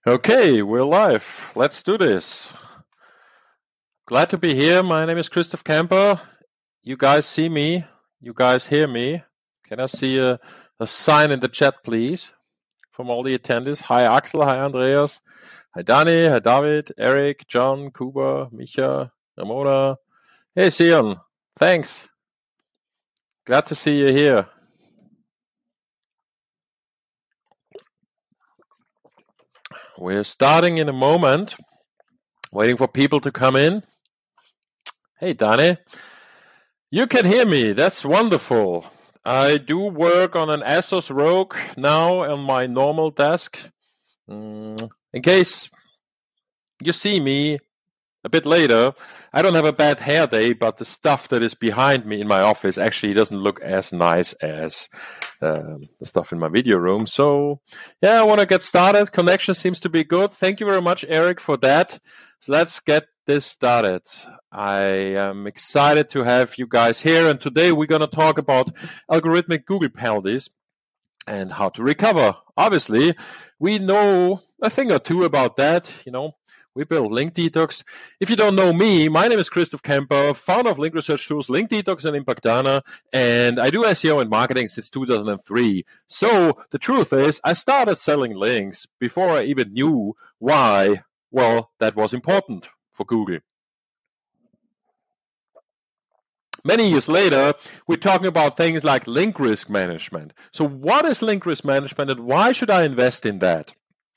Okay, we're live. Let's do this. Glad to be here. My name is Christoph Camper. You guys see me? You guys hear me? Can I see a sign in the chat, please, from all the attendees? Hi, Axel. Hi, Andreas. Hi, Dani. Hi, David, Eric, John, Kuba, Micha, Ramona. Hey, Sion. Thanks. Glad to see you here. We're starting in a moment. Waiting for people to come in. Hey, Dani. You can hear me. That's wonderful. I do work on an Asus ROG now on my normal desk. In case you see me a bit later, I don't have a bad hair day, but the stuff that is behind me in my office actually doesn't look as nice as the stuff in my video room. So, yeah, I want to get started. Connection seems to be good. Thank you very much, Eric, for that. So let's get this started. I am excited to have you guys here, and today we're going to talk about algorithmic Google penalties and how to recover. Obviously, we know a thing or two about that. We build Link Detox. If you don't know me, my name is Christoph Camper, founder of link research tools, Link Detox and Impactana, and I do SEO and marketing since 2003. So the truth is, I started selling links before I even knew why, that was important for Google. Many years later, we're talking about things like link risk management. So what is link risk management and why should I invest in that?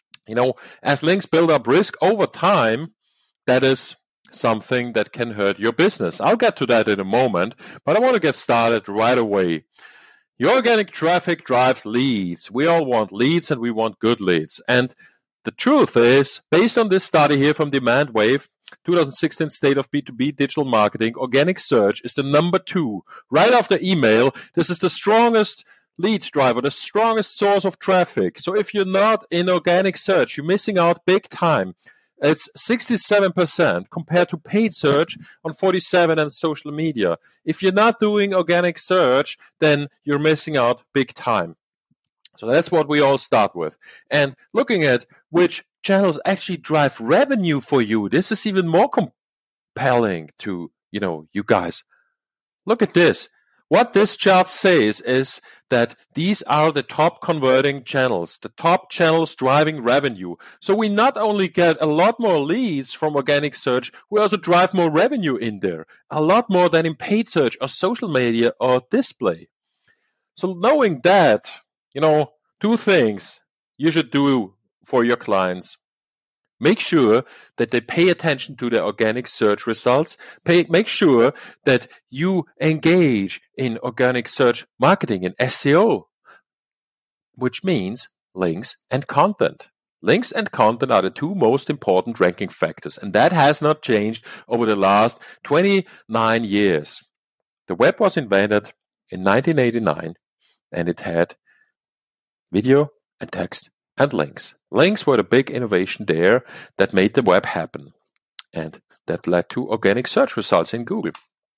As links build up risk over time, that is something that can hurt your business. I'll get to that in a moment, but I want to get started right away. Your organic traffic drives leads. We all want leads and we want good leads. And the truth is, based on this study here from Demandwave, 2016 State of B2B Digital Marketing, organic search is the number 2. Right after email, this is the strongest lead driver, the strongest source of traffic. So if you're not in organic search, you're missing out big time. It's 67% compared to paid search on 47% and social media. If you're not doing organic search, then you're missing out big time. So that's what we all start with. And looking at which channels actually drive revenue for you, this is even more compelling to, you guys. Look at this. What this chart says is that these are the top converting channels, the top channels driving revenue. So we not only get a lot more leads from organic search, we also drive more revenue in there, a lot more than in paid search or social media or display. So knowing that, 2 things you should do for your clients. Make sure that they pay attention to the organic search results. Make sure that you engage in organic search marketing and SEO, which means links and content. Links and content are the 2 most important ranking factors, and that has not changed over the last 29 years. The web was invented in 1989, and it had video and text and links. Links were the big innovation there that made the web happen, and that led to organic search results in Google.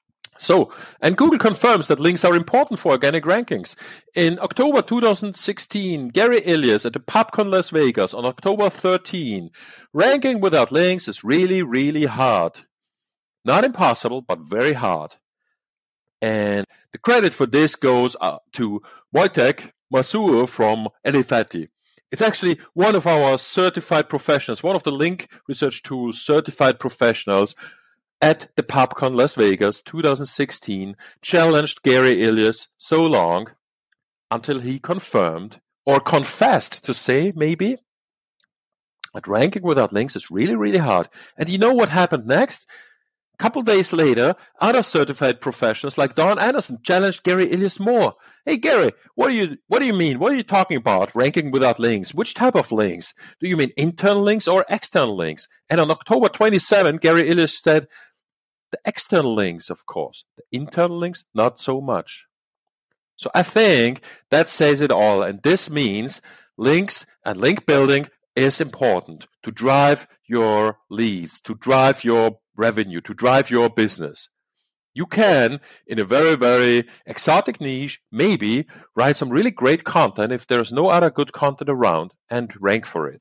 And Google confirms that links are important for organic rankings. In October 2016, Gary Illyes at the PubCon Las Vegas on October 13, ranking without links is really, really hard. Not impossible, but very hard. And the credit for this goes to Wojtek Masur from Elifati. It's actually one of our certified professionals, one of the Link Research Tools certified professionals at the PubCon Las Vegas 2016 challenged Gary Illyes so long until he confirmed or confessed to say maybe that ranking without links is really, really hard. And you know what happened next? A couple days later, other certified professionals like Don Anderson challenged Gary Illyes more. Hey, Gary, what do you mean? What are you talking about? Ranking without links? Which type of links? Do you mean internal links or external links? And on October 27, Gary Illyes said, the external links, of course. The internal links, not so much. So I think that says it all. And this means links and link building is important to drive your leads, to drive your revenue, to drive your business. You can, in a very, very exotic niche, maybe write some really great content if there's no other good content around and rank for it.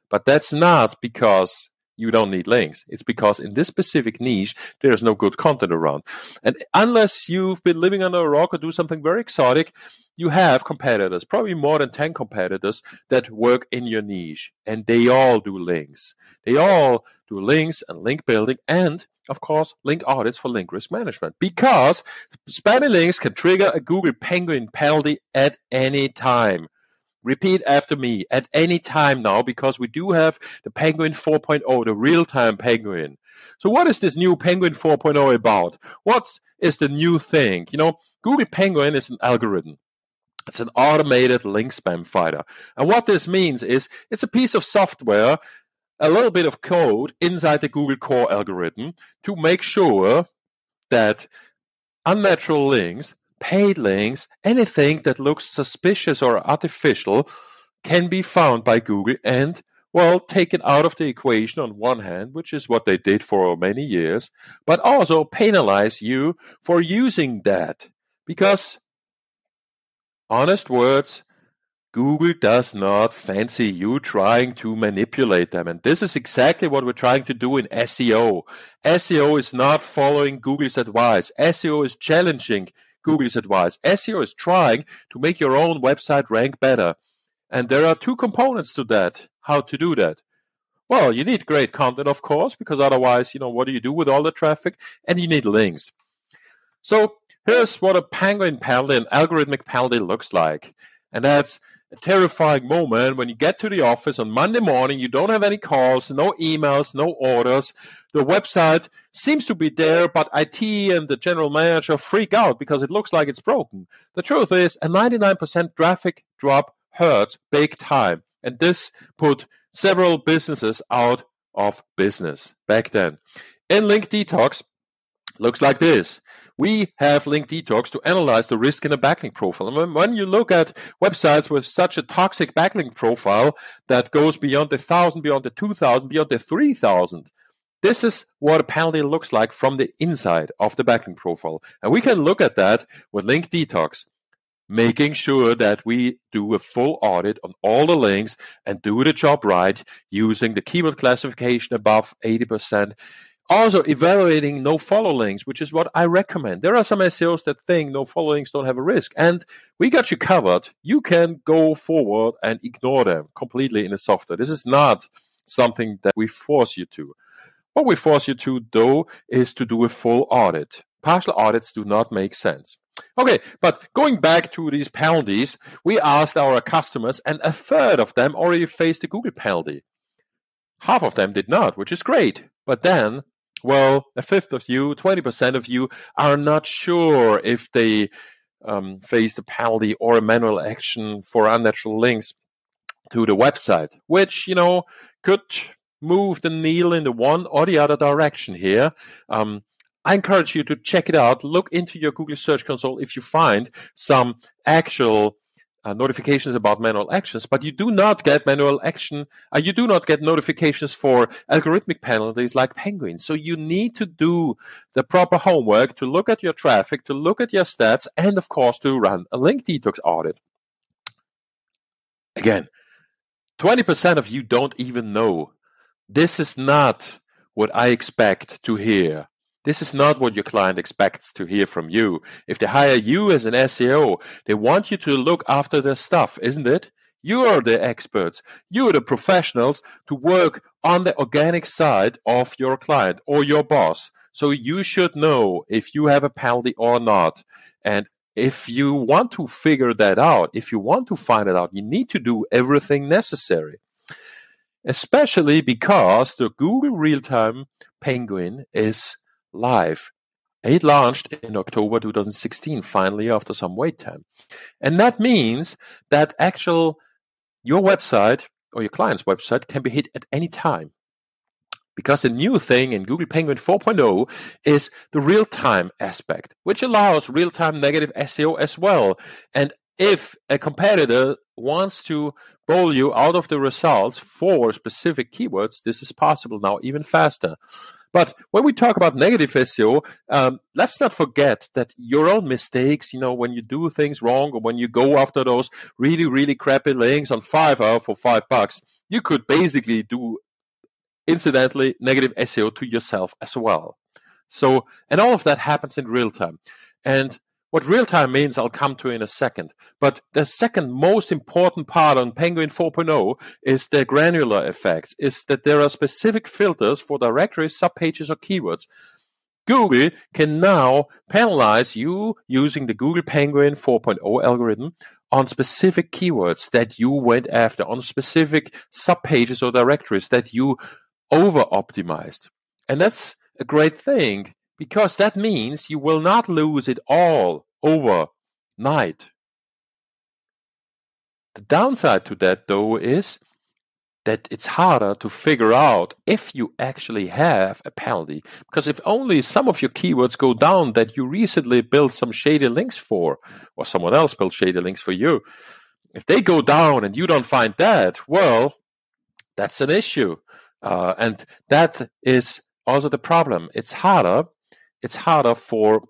But that's not because you don't need links. It's because in this specific niche, there's no good content around. And unless you've been living under a rock or do something very exotic, you have competitors, probably more than 10 competitors that work in your niche. And they all do links. They all do links and link building and, of course, link audits for link risk management. Because spammy links can trigger a Google Penguin penalty at any time. Repeat after me, at any time now, because we do have the Penguin 4.0, the real-time Penguin. So what is this new Penguin 4.0 about? What is the new thing? Google Penguin is an algorithm. It's an automated link spam fighter. And what this means is it's a piece of software, a little bit of code inside the Google core algorithm to make sure that unnatural links, paid links, anything that looks suspicious or artificial can be found by Google and, taken out of the equation on one hand, which is what they did for many years, but also penalize you for using that. Because, honest words, Google does not fancy you trying to manipulate them. And this is exactly what we're trying to do in SEO. SEO is not following Google's advice. SEO is challenging Google's advice. SEO is trying to make your own website rank better. And there are two components to that, how to do that. Well, you need great content, of course, because otherwise, what do you do with all the traffic? And you need links. So here's what a Penguin penalty, an algorithmic penalty looks like. And that's a terrifying moment when you get to the office on Monday morning, you don't have any calls, no emails, no orders. The website seems to be there, but IT and the general manager freak out because it looks like it's broken. The truth is a 99% traffic drop hurts big time. And this put several businesses out of business back then. In Link Detox, looks like this. We have Link Detox to analyze the risk in a backlink profile. And when you look at websites with such a toxic backlink profile that goes beyond the 1,000, beyond the 2,000, beyond the 3,000, this is what a penalty looks like from the inside of the backlink profile. And we can look at that with Link Detox, making sure that we do a full audit on all the links and do the job right using the keyword classification above 80%. Also, evaluating no-follow links, which is what I recommend. There are some SEOs that think no-follow links don't have a risk, and we got you covered. You can go forward and ignore them completely in the software. This is not something that we force you to. What we force you to, though, is to do a full audit. Partial audits do not make sense. Okay, but going back to these penalties, we asked our customers, and a third of them already faced a Google penalty. Half of them did not, which is great. But then, a fifth of you, 20% of you are not sure if they faced a penalty or a manual action for unnatural links to the website, which, could move the needle in the one or the other direction here. I encourage you to check it out. Look into your Google Search Console if you find some actual notifications about manual actions, but you do not get manual action. You do not get notifications for algorithmic penalties like Penguin. So you need to do the proper homework to look at your traffic, to look at your stats, and of course to run a Link Detox audit. Again, 20% of you don't even know. This is not what I expect to hear. This is not what your client expects to hear from you. If they hire you as an SEO, they want you to look after their stuff, isn't it? You are the experts. You are the professionals to work on the organic side of your client or your boss. So you should know if you have a penalty or not. And if you want to figure that out, if you want to find it out, you need to do everything necessary. Especially because the Google Real-Time Penguin is live. It launched in October 2016, finally, after some wait time. And that means that your website or your client's website can be hit at any time. Because the new thing in Google Penguin 4.0 is the real-time aspect, which allows real-time negative SEO as well. And if a competitor wants to bowl you out of the results for specific keywords, this is possible now even faster. But when we talk about negative SEO, let's not forget that your own mistakes, when you do things wrong or when you go after those really, really crappy links on Fiverr for $5, you could basically do, incidentally, negative SEO to yourself as well. So, and all of that happens in real time. And what real time means, I'll come to in a second. But the second most important part on Penguin 4.0 is the granular effects, is that there are specific filters for directories, subpages, or keywords. Google can now penalize you using the Google Penguin 4.0 algorithm on specific keywords that you went after, on specific subpages or directories that you over-optimized. And that's a great thing, because that means you will not lose it all overnight. The downside to that, though, is that it's harder to figure out if you actually have a penalty. Because if only some of your keywords go down that you recently built some shady links for, or someone else built shady links for you, if they go down and you don't find that, well, that's an issue. And that is also the problem. It's harder for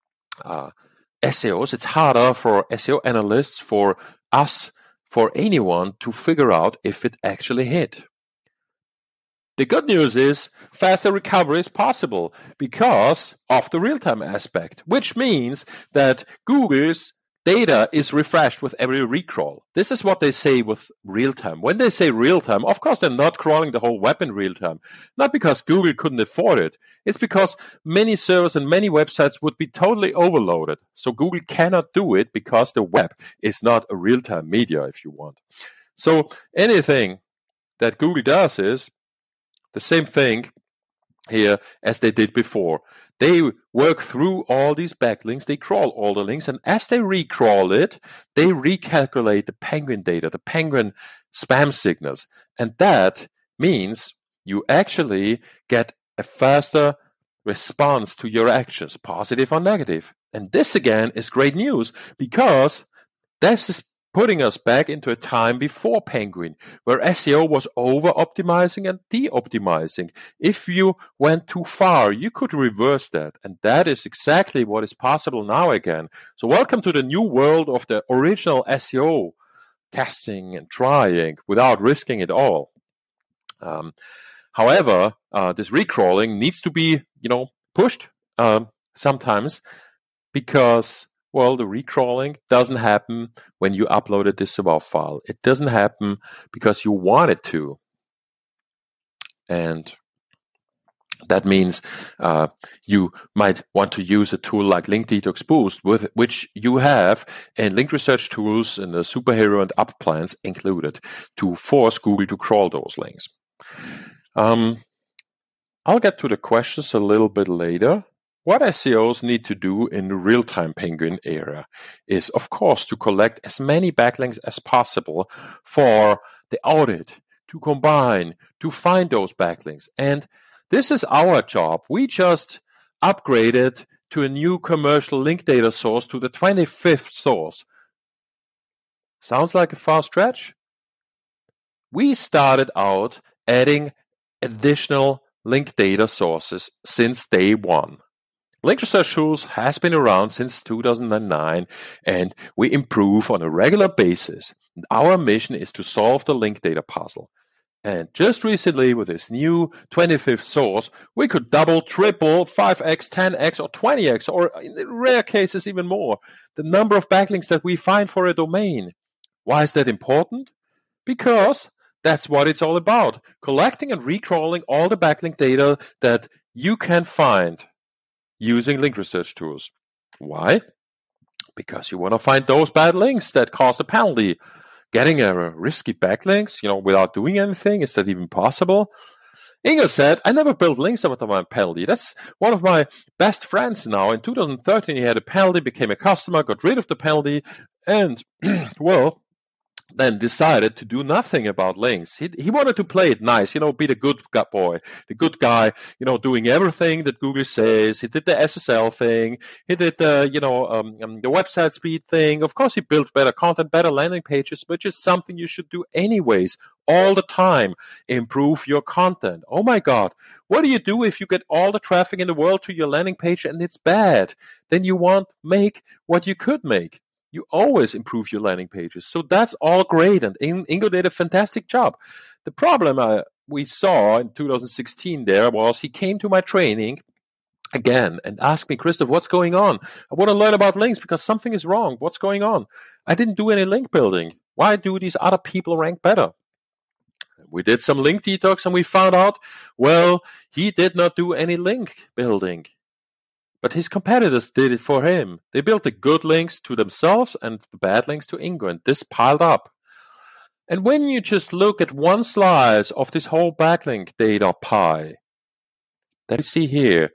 SEOs. It's harder for SEO analysts, for us, for anyone to figure out if it actually hit. The good news is faster recovery is possible because of the real-time aspect, which means that Google's data is refreshed with every recrawl. This is what they say with real-time. When they say real-time, of course, they're not crawling the whole web in real-time. Not because Google couldn't afford it. It's because many servers and many websites would be totally overloaded. So Google cannot do it because the web is not a real-time media, if you want. So anything that Google does is the same thing here as they did before. They work through all these backlinks, they crawl all the links, and as they recrawl it, they recalculate the Penguin data, the Penguin spam signals. And that means you actually get a faster response to your actions, positive or negative. And this, again, is great news, because this is putting us back into a time before Penguin, where SEO was over-optimizing and de-optimizing. If you went too far, you could reverse that. And that is exactly what is possible now again. So welcome to the new world of the original SEO, testing and trying without risking it all. However, this recrawling needs to be, pushed sometimes, because the recrawling doesn't happen when you upload a disavow file. It doesn't happen because you want it to. And that means you might want to use a tool like Link Detox Boost, with which you have in link research tools and the superhero and up plans included to force Google to crawl those links. I'll get to the questions a little bit later. What SEOs need to do in the real-time Penguin era is, of course, to collect as many backlinks as possible for the audit, to combine, to find those backlinks. And this is our job. We just upgraded to a new commercial link data source, to the 25th source. Sounds like a far stretch? We started out adding additional link data sources since day one. Link Research Tools has been around since 2009, and we improve on a regular basis. And our mission is to solve the link data puzzle. And just recently, with this new 25th source, we could double, triple, 5x, 10x, or 20x, or in rare cases even more, the number of backlinks that we find for a domain. Why is that important? Because that's what it's all about. Collecting and recrawling all the backlink data that you can find using link research tools. Why? Because you want to find those bad links that cause a penalty. Getting a risky backlinks, without doing anything, is that even possible? Inga said, I never built links with my penalty. That's one of my best friends now. In 2013, he had a penalty, became a customer, got rid of the penalty, and, then decided to do nothing about links. He wanted to play it nice, be the good boy, the good guy, doing everything that Google says. He did the SSL thing. He did the, the website speed thing. Of course, he built better content, better landing pages, which is something you should do anyways, all the time. Improve your content. Oh my God. What do you do if you get all the traffic in the world to your landing page and it's bad? Then you won't make what you could make. You always improve your landing pages. So that's all great. And Ingo did a fantastic job. The problem we saw in 2016 there was he came to my training again and asked me, Christoph, what's going on? I want to learn about links because something is wrong. What's going on? I didn't do any link building. Why do these other people rank better? We did some link detox and we found out, well, he did not do any link building. But his competitors did it for him. They built the good links to themselves and the bad links to Ingo, and this piled up. And when you just look at one slice of this whole backlink data pie that you see here,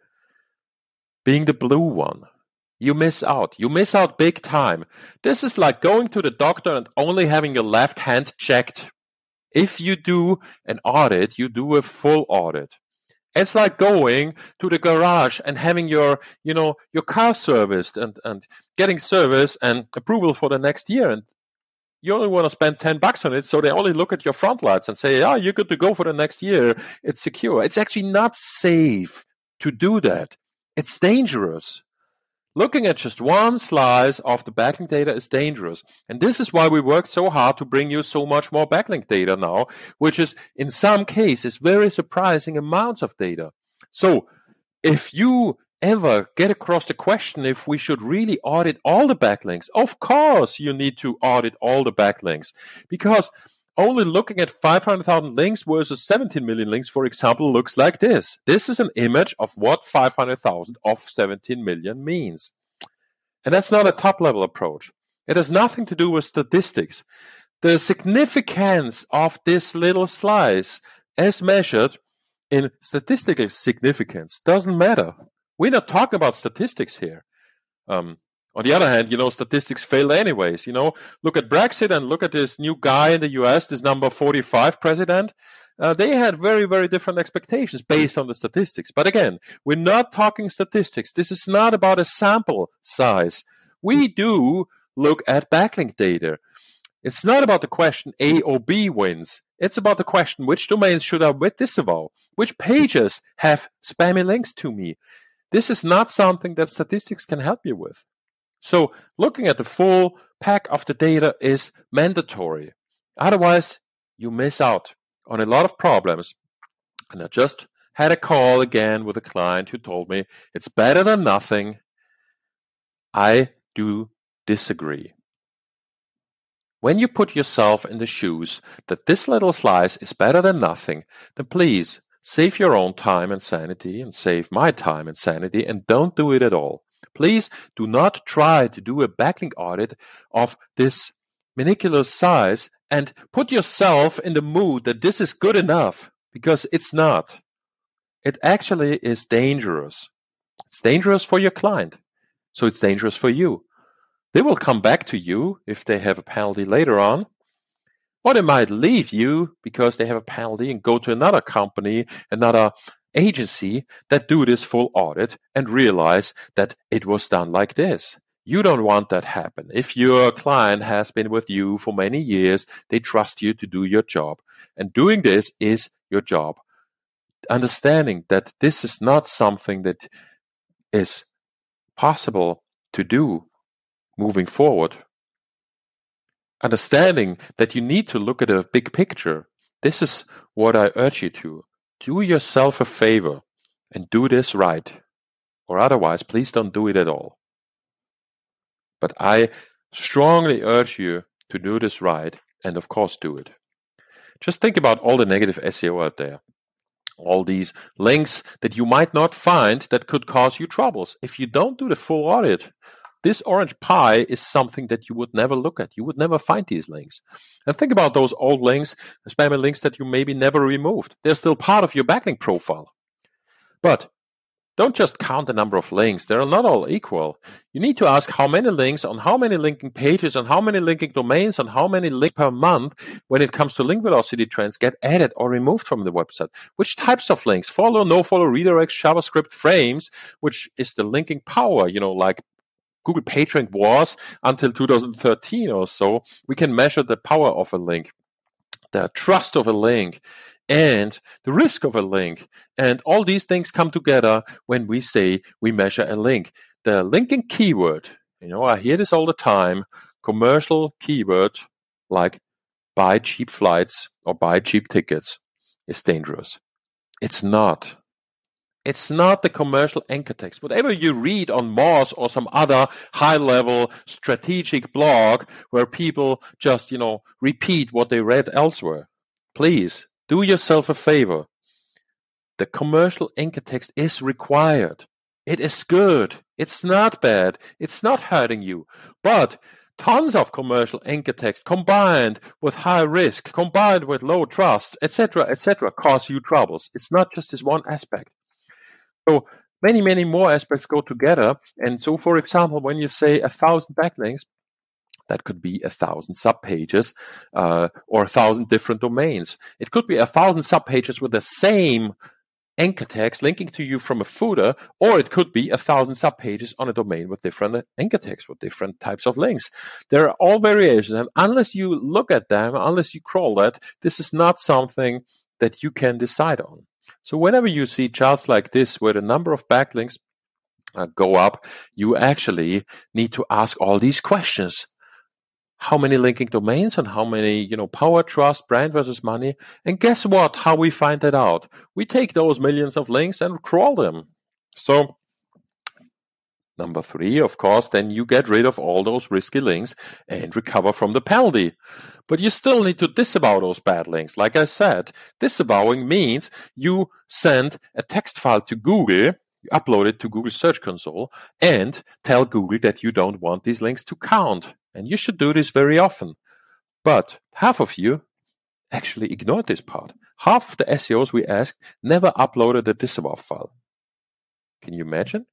being the blue one, you miss out. You miss out big time. This is like going to the doctor and only having your left hand checked. If you do an audit, you do a full audit. It's like going to the garage and having your car serviced and getting service and approval for the next year. And you only want to spend $10 on it, so they only look at your front lights and say, "Oh, you're good to go for the next year. It's secure." It's actually not safe to do that. It's dangerous. Looking at just one slice of the backlink data is dangerous. And this is why we worked so hard to bring you so much more backlink data now, which is in some cases very surprising amounts of data. So if you ever get across the question if we should really audit all the backlinks, of course you need to audit all the backlinks, because only looking at 500,000 links versus 17 million links, for example, looks like this. This is an image of what 500,000 of 17 million means. And that's not a top-level approach. It has nothing to do with statistics. The significance of this little slice, as measured in statistical significance, doesn't matter. We're not talking about statistics here. On the other hand, statistics fail anyways. Look at Brexit and look at this new guy in the US, this number 45 president. They had very, very different expectations based on the statistics. But again, we're not talking statistics. This is not about a sample size. We do look at backlink data. It's not about the question A or B wins. It's about the question, which domains should I disavow? Which pages have spammy links to me? This is not something that statistics can help you with. So looking at the full pack of the data is mandatory. Otherwise, you miss out on a lot of problems. And I just had a call again with a client who told me it's better than nothing. I do disagree. When you put yourself in the shoes that this little slice is better than nothing, then please save your own time and sanity and save my time and sanity and don't do it at all. Please do not try to do a backlink audit of this minuscule size and put yourself in the mood that this is good enough, because it's not. It actually is dangerous. It's dangerous for your client, so it's dangerous for you. They will come back to you if they have a penalty later on, or they might leave you because they have a penalty and go to another company, another agency that do this full audit and realize that it was done like this. You don't want that happen. If your client has been with you for many years, they trust you to do your job. And doing this is your job. Understanding that this is not something that is possible to do moving forward. Understanding that you need to look at a big picture. This is what I urge you to. Do yourself a favor and do this right. Or otherwise, please don't do it at all. But I strongly urge you to do this right and, of course, do it. Just think about all the negative SEO out there. All these links that you might not find that could cause you troubles. If you don't do the full audit, this orange pie is something that you would never look at. You would never find these links. And think about those old links, spammy links that you maybe never removed. They're still part of your backlink profile. But don't just count the number of links. They're not all equal. You need to ask how many links on how many linking pages, on how many linking domains, on how many links per month when it comes to link velocity trends get added or removed from the website. Which types of links? Follow, no follow, redirects, JavaScript frames, which is the linking power, like Google PageRank was until 2013 or so. We can measure the power of a link, the trust of a link, and the risk of a link. And all these things come together when we say we measure a link. The linking keyword, I hear this all the time, commercial keyword like buy cheap flights or buy cheap tickets is dangerous. It's not. It's not the commercial anchor text. Whatever you read on Moz or some other high-level strategic blog where people just, repeat what they read elsewhere, please do yourself a favor. The commercial anchor text is required. It is good. It's not bad. It's not hurting you. But tons of commercial anchor text combined with high risk, combined with low trust, etc., cause you troubles. It's not just this one aspect. So many, many more aspects go together. And so, for example, when you say 1,000 backlinks, that could be 1,000 subpages or 1,000 different domains. It could be 1,000 subpages with the same anchor text linking to you from a footer, or it could be 1,000 subpages on a domain with different anchor text, with different types of links. There are all variations. And unless you look at them, unless you crawl that, this is not something that you can decide on. So whenever you see charts like this, where the number of backlinks go up, you actually need to ask all these questions. How many linking domains and how many, power, trust, brand versus money? And guess what? How we find that out? We take those millions of links and crawl them. So number 3, of course, then you get rid of all those risky links and recover from the penalty. But you still need to disavow those bad links. Like I said, disavowing means you send a text file to Google, you upload it to Google Search Console, and tell Google that you don't want these links to count. And you should do this very often. But half of you actually ignored this part. Half of the SEOs we asked never uploaded the disavow file. Can you imagine?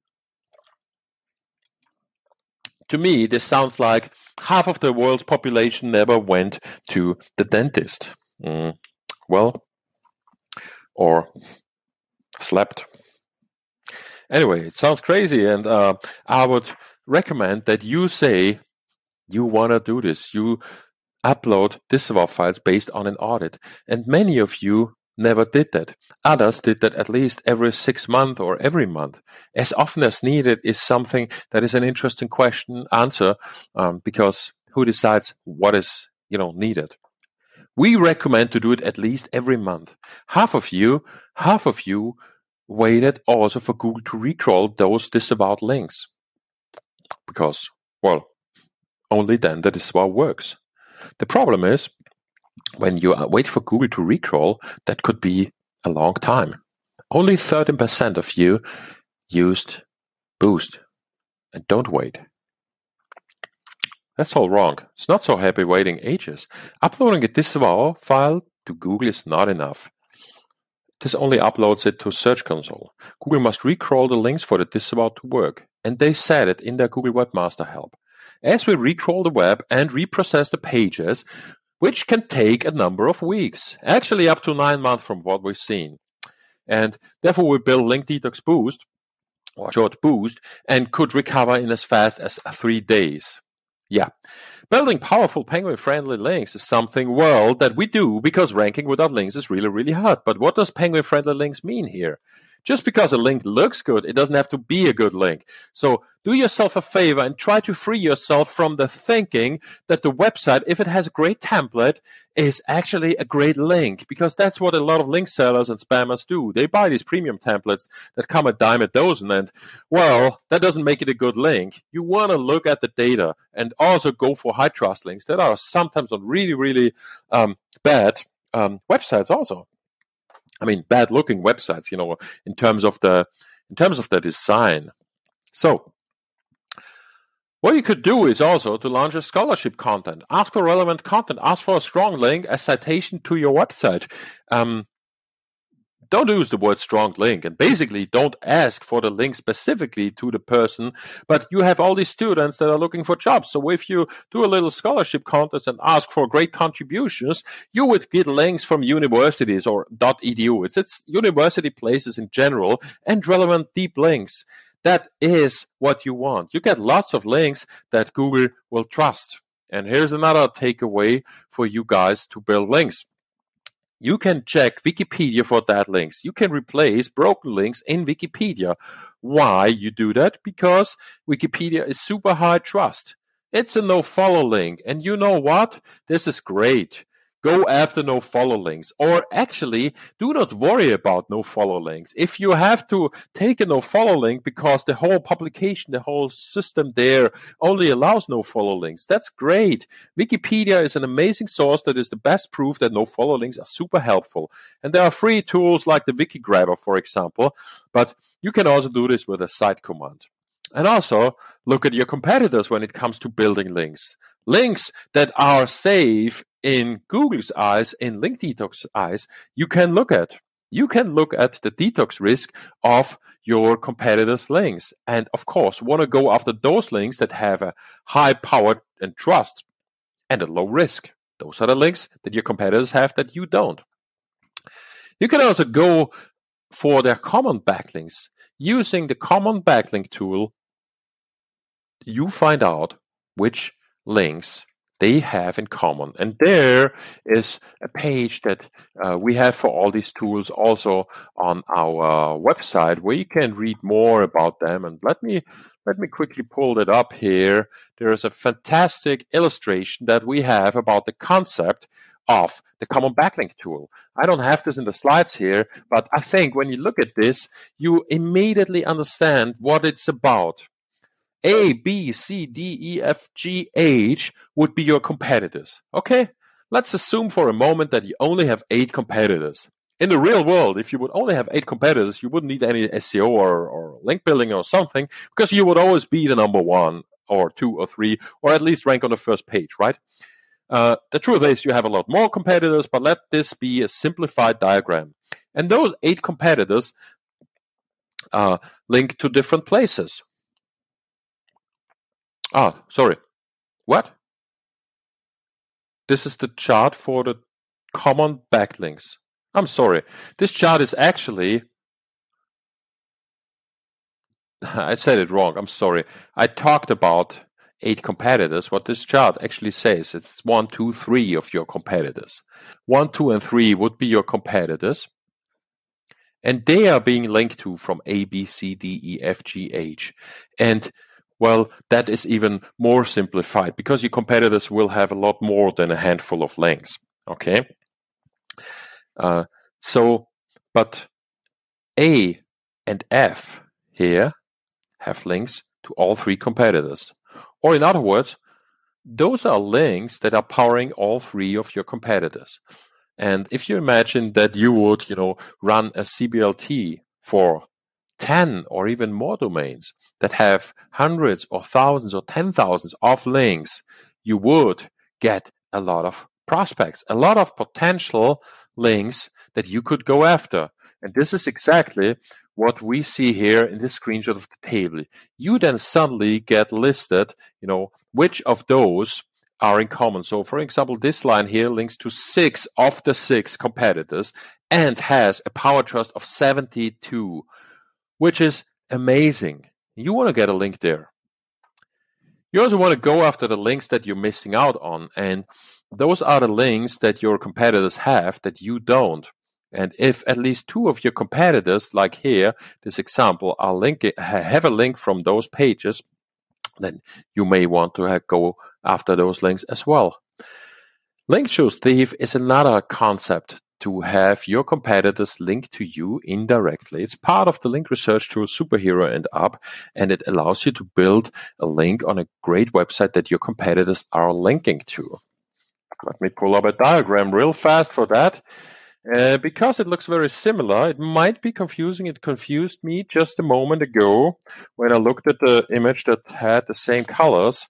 To me, this sounds like half of the world's population never went to the dentist. Or slept. Anyway, it sounds crazy, and I would recommend that you say you want to do this. You upload disavow files based on an audit. And many of you never did that. Others did that at least every 6 months or every month. As often as needed is something that is an interesting answer, because who decides what is needed? We recommend to do it at least every month. Half of you waited also for Google to recrawl those disavowed links. Because, only then the disavow works. The problem is, when you wait for Google to recrawl, that could be a long time. Only 13% of you used Boost. And don't wait. That's all wrong. It's not so happy waiting ages. Uploading a disavow file to Google is not enough. This only uploads it to Search Console. Google must recrawl the links for the disavow to work. And they said it in their Google Webmaster Help. As we recrawl the web and reprocess the pages, which can take a number of weeks, actually up to 9 months from what we've seen. And therefore we built Link Detox Boost, or short Boost, and could recover in as fast as 3 days. Yeah. Building powerful penguin-friendly links is something, that we do because ranking without links is really, really hard. But what does penguin-friendly links mean here? Just because a link looks good, it doesn't have to be a good link. So do yourself a favor and try to free yourself from the thinking that the website, if it has a great template, is actually a great link. Because that's what a lot of link sellers and spammers do. They buy these premium templates that come a dime a dozen. And, that doesn't make it a good link. You want to look at the data and also go for high trust links that are sometimes on really, really bad websites also. I mean, bad-looking websites, in terms of the design. So, what you could do is also to launch a scholarship content. Ask for relevant content. Ask for a strong link, a citation to your website. Don't don't use the word strong link, and basically don't ask for the link specifically to the person, but you have all these students that are looking for jobs. So if you do a little scholarship contest and ask for great contributions, you would get links from universities or .edu. It's university places in general and relevant deep links. That is what you want. You get lots of links that Google will trust. And here's another takeaway for you guys to build links. You can check Wikipedia for that links. You can replace broken links in Wikipedia. Why you do that? Because Wikipedia is super high trust. It's a no-follow link. And you know what? This is great. Go after no-follow links. Or actually, do not worry about no-follow links. If you have to take a no-follow link because the whole publication, the whole system there only allows no-follow links, that's great. Wikipedia is an amazing source that is the best proof that no-follow links are super helpful. And there are free tools like the Wikigrabber, for example, but you can also do this with a site command. And also, look at your competitors when it comes to building links. Links that are safe in Google's eyes, in Link Detox's eyes, you can look at. You can look at the detox risk of your competitors' links. And of course, want to go after those links that have a high power and trust and a low risk. Those are the links that your competitors have that you don't. You can also go for their common backlinks. Using the common backlink tool, you find out which links they have in common. And there is a page that we have for all these tools also on our website where you can read more about them. And let me quickly pull it up here. There is a fantastic illustration that we have about the concept of the common backlink tool. I don't have this in the slides here, but I think when you look at this, you immediately understand what it's about. A, B, C, D, E, F, G, H would be your competitors. Okay? Let's assume for a moment that you only have 8 competitors. In the real world, if you would only have 8 competitors, you wouldn't need any SEO or link building or something, because you would always be the number 1 or 2 or 3, or at least rank on the first page, right? The truth is you have a lot more competitors, but let this be a simplified diagram. And those 8 competitors link to different places. Sorry. What? This is the chart for the common backlinks. I'm sorry. This chart is actually... I said it wrong. I'm sorry. I talked about 8 competitors. What this chart actually says, it's 1, 2, 3 of your competitors. 1, 2, and 3 would be your competitors. And they are being linked to from A, B, C, D, E, F, G, H. And well, that is even more simplified because your competitors will have a lot more than a handful of links. Okay. But A and F here have links to all 3 competitors. Or in other words, those are links that are powering all 3 of your competitors. And if you imagine that you would, run a CBLT for 10 or even more domains that have hundreds or thousands or 10,000s of links, you would get a lot of prospects, a lot of potential links that you could go after. And this is exactly what we see here in this screenshot of the table. You then suddenly get listed, which of those are in common. So for example, this line here links to 6 of the 6 competitors and has a power trust of 72. Which is amazing. You want to get a link there. You also want to go after the links that you're missing out on. And those are the links that your competitors have that you don't. And if at least 2 of your competitors, like here, this example, have a link from those pages, then you may want to go after those links as well. Link Shoes Thief is another concept to have your competitors linked to you indirectly. It's part of the link research tool Superhero and Up, and it allows you to build a link on a great website that your competitors are linking to. Let me pull up a diagram real fast for that. Because it looks very similar, it might be confusing. It confused me just a moment ago when I looked at the image that had the same colors.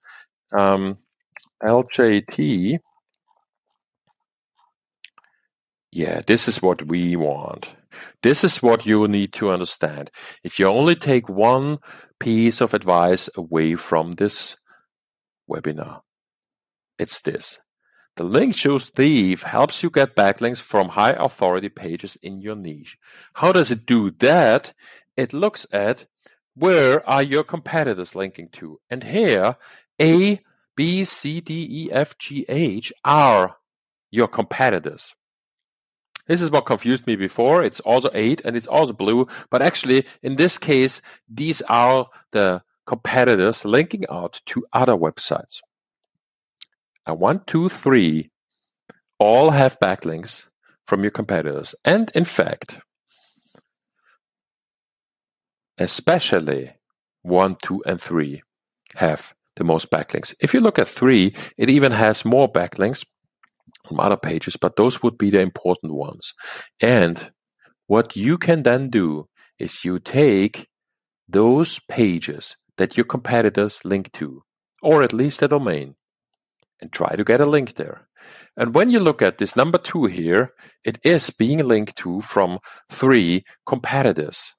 LJT. Yeah, this is what we want. This is what you need to understand. If you only take one piece of advice away from this webinar, it's this. The Link Juice Thief helps you get backlinks from high authority pages in your niche. How does it do that? It looks at where are your competitors linking to. And here, A, B, C, D, E, F, G, H are your competitors. This is what confused me before. It's also 8 and it's also blue. But actually, in this case, these are the competitors linking out to other websites. And 1, 2, 3 all have backlinks from your competitors. And in fact, especially 1, 2, and 3 have the most backlinks. If you look at 3, it even has more backlinks from other pages, but those would be the important ones. And what you can then do is you take those pages that your competitors link to, or at least a domain, and try to get a link there. And when you look at this number 2 here, it is being linked to from 3 competitors.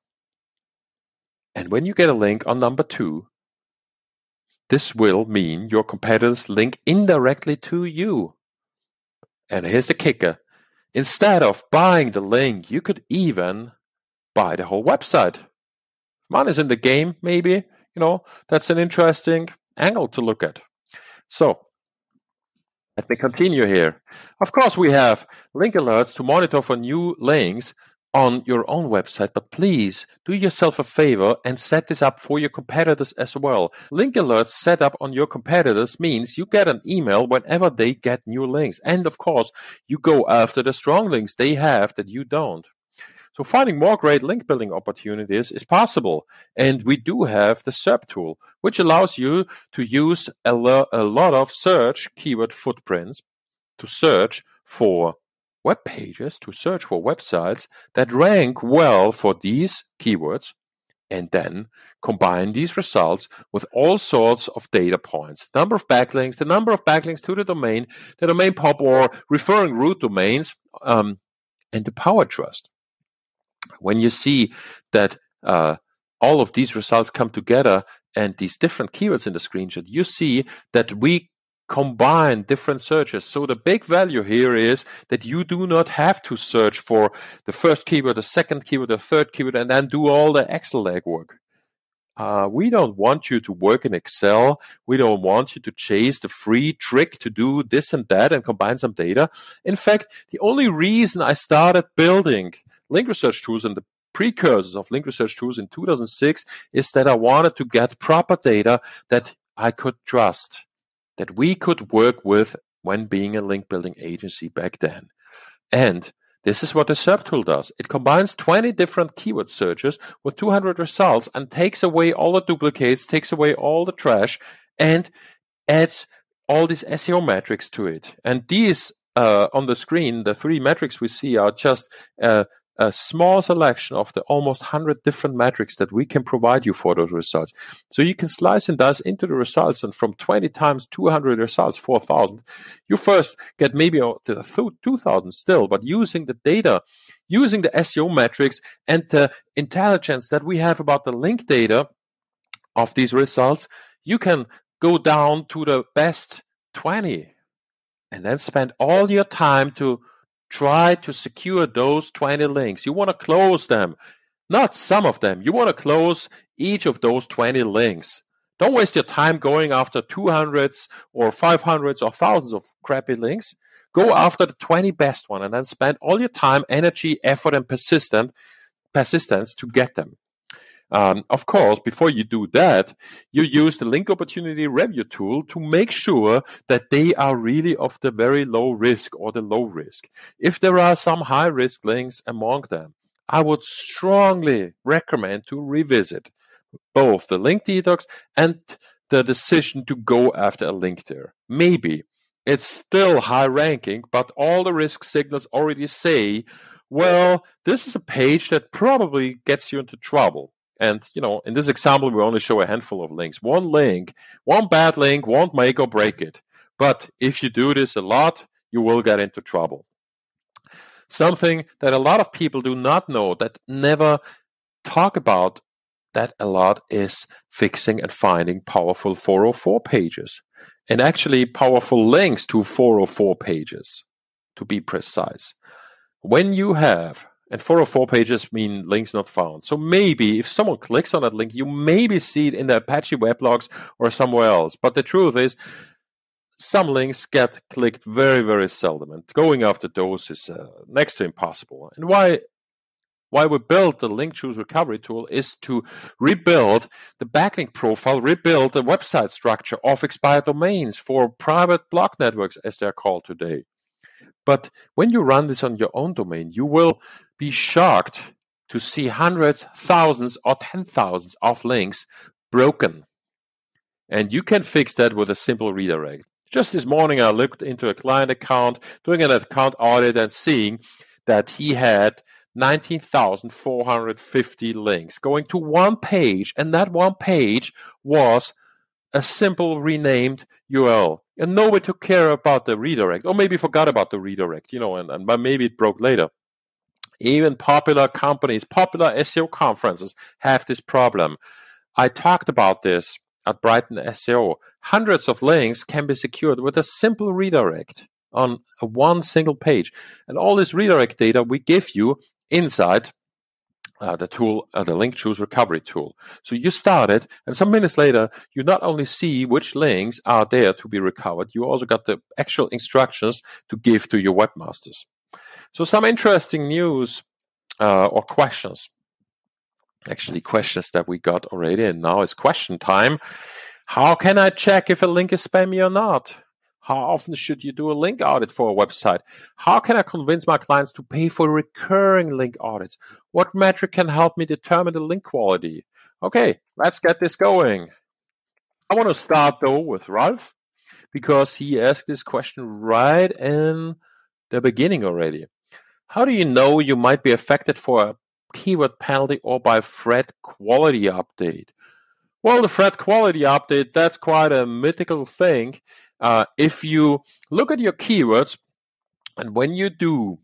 And when you get a link on number 2, this will mean your competitors link indirectly to you. And here's the kicker. Instead of buying the link, you could even buy the whole website. Money's in the game, maybe. That's an interesting angle to look at. So, let me continue here. Of course, we have link alerts to monitor for new links on your own website, but please do yourself a favor and set this up for your competitors as well. Link alerts set up on your competitors means you get an email whenever they get new links. And of course, you go after the strong links they have that you don't. So finding more great link building opportunities is possible. And we do have the SERP tool, which allows you to use a lot of search keyword footprints to search for web pages, to search for websites that rank well for these keywords, and then combine these results with all sorts of data points. The number of backlinks, the number of backlinks to the domain pop or referring root domains, and the power trust. When you see that all of these results come together and these different keywords in the screenshot, you see that we combine different searches. So the big value here is that you do not have to search for the first keyword, the second keyword, the third keyword, and then do all the Excel legwork. We don't want you to work in Excel. We don't want you to chase the free trick to do this and that and combine some data. In fact, the only reason I started building link research tools and the precursors of link research tools in 2006 is that I wanted to get proper data that I could trust, that we could work with when being a link building agency back then. And this is what the SERP tool does. It combines 20 different keyword searches with 200 results and takes away all the duplicates, takes away all the trash, and adds all these SEO metrics to it. And these on the screen, the 3 metrics we see are just a small selection of the almost 100 different metrics that we can provide you for those results. So you can slice and dice into the results, and from 20 times 200 results, 4,000, you first get maybe to 2,000 still, but using the data, using the SEO metrics and the intelligence that we have about the link data of these results, you can go down to the best 20 and then spend all your time to try to secure those 20 links. You want to close them, not some of them. You want to close each of those 20 links. Don't waste your time going after 200s or 500s or thousands of crappy links. Go after the 20 best one and then spend all your time, energy, effort, and persistence to get them. Of course, before you do that, you use the link opportunity review tool to make sure that they are really of the very low risk or the low risk. If there are some high risk links among them, I would strongly recommend to revisit both the link detox and the decision to go after a link there. Maybe it's still high ranking, but all the risk signals already say, well, this is a page that probably gets you into trouble. And, in this example, we only show a handful of links. One link, one bad link won't make or break it. But if you do this a lot, you will get into trouble. Something that a lot of people do not know, that never talk about that a lot, is fixing and finding powerful 404 pages, and actually powerful links to 404 pages, to be precise. When you have, and 404 pages mean links not found. So maybe if someone clicks on that link, you maybe see it in the Apache weblogs or somewhere else. But the truth is, some links get clicked very, very seldom, and going after those is next to impossible. And why we built the Link Juice Recovery tool is to rebuild the backlink profile, rebuild the website structure of expired domains for private blog networks, as they're called today. But when you run this on your own domain, you will be shocked to see hundreds, thousands, or 10,000s of links broken. And you can fix that with a simple redirect. Just this morning, I looked into a client account, doing an account audit, and seeing that he had 19,450 links going to one page, and that one page was a simple renamed URL, and nobody took care about the redirect, or maybe forgot about the redirect, and maybe it broke later. Even popular companies, popular SEO conferences have this problem. I talked about this at Brighton SEO. Hundreds of links can be secured with a simple redirect on one single page, and all this redirect data we give you inside the tool, the Link Juice Recovery tool. So you start it, and some minutes later, you not only see which links are there to be recovered, you also got the actual instructions to give to your webmasters. So some interesting news or questions. Actually, questions that we got already, and now it's question time. How can I check if a link is spammy or not? How often should you do a link audit for a website? How can I convince my clients to pay for recurring link audits? What metric can help me determine the link quality? Okay, let's get this going. I want to start, though, with Ralph, because he asked this question right in the beginning already. How do you know you might be affected for a keyword penalty or by thread quality update? Well, the thread quality update, that's quite a mythical thing. If you look at your keywords, and when you do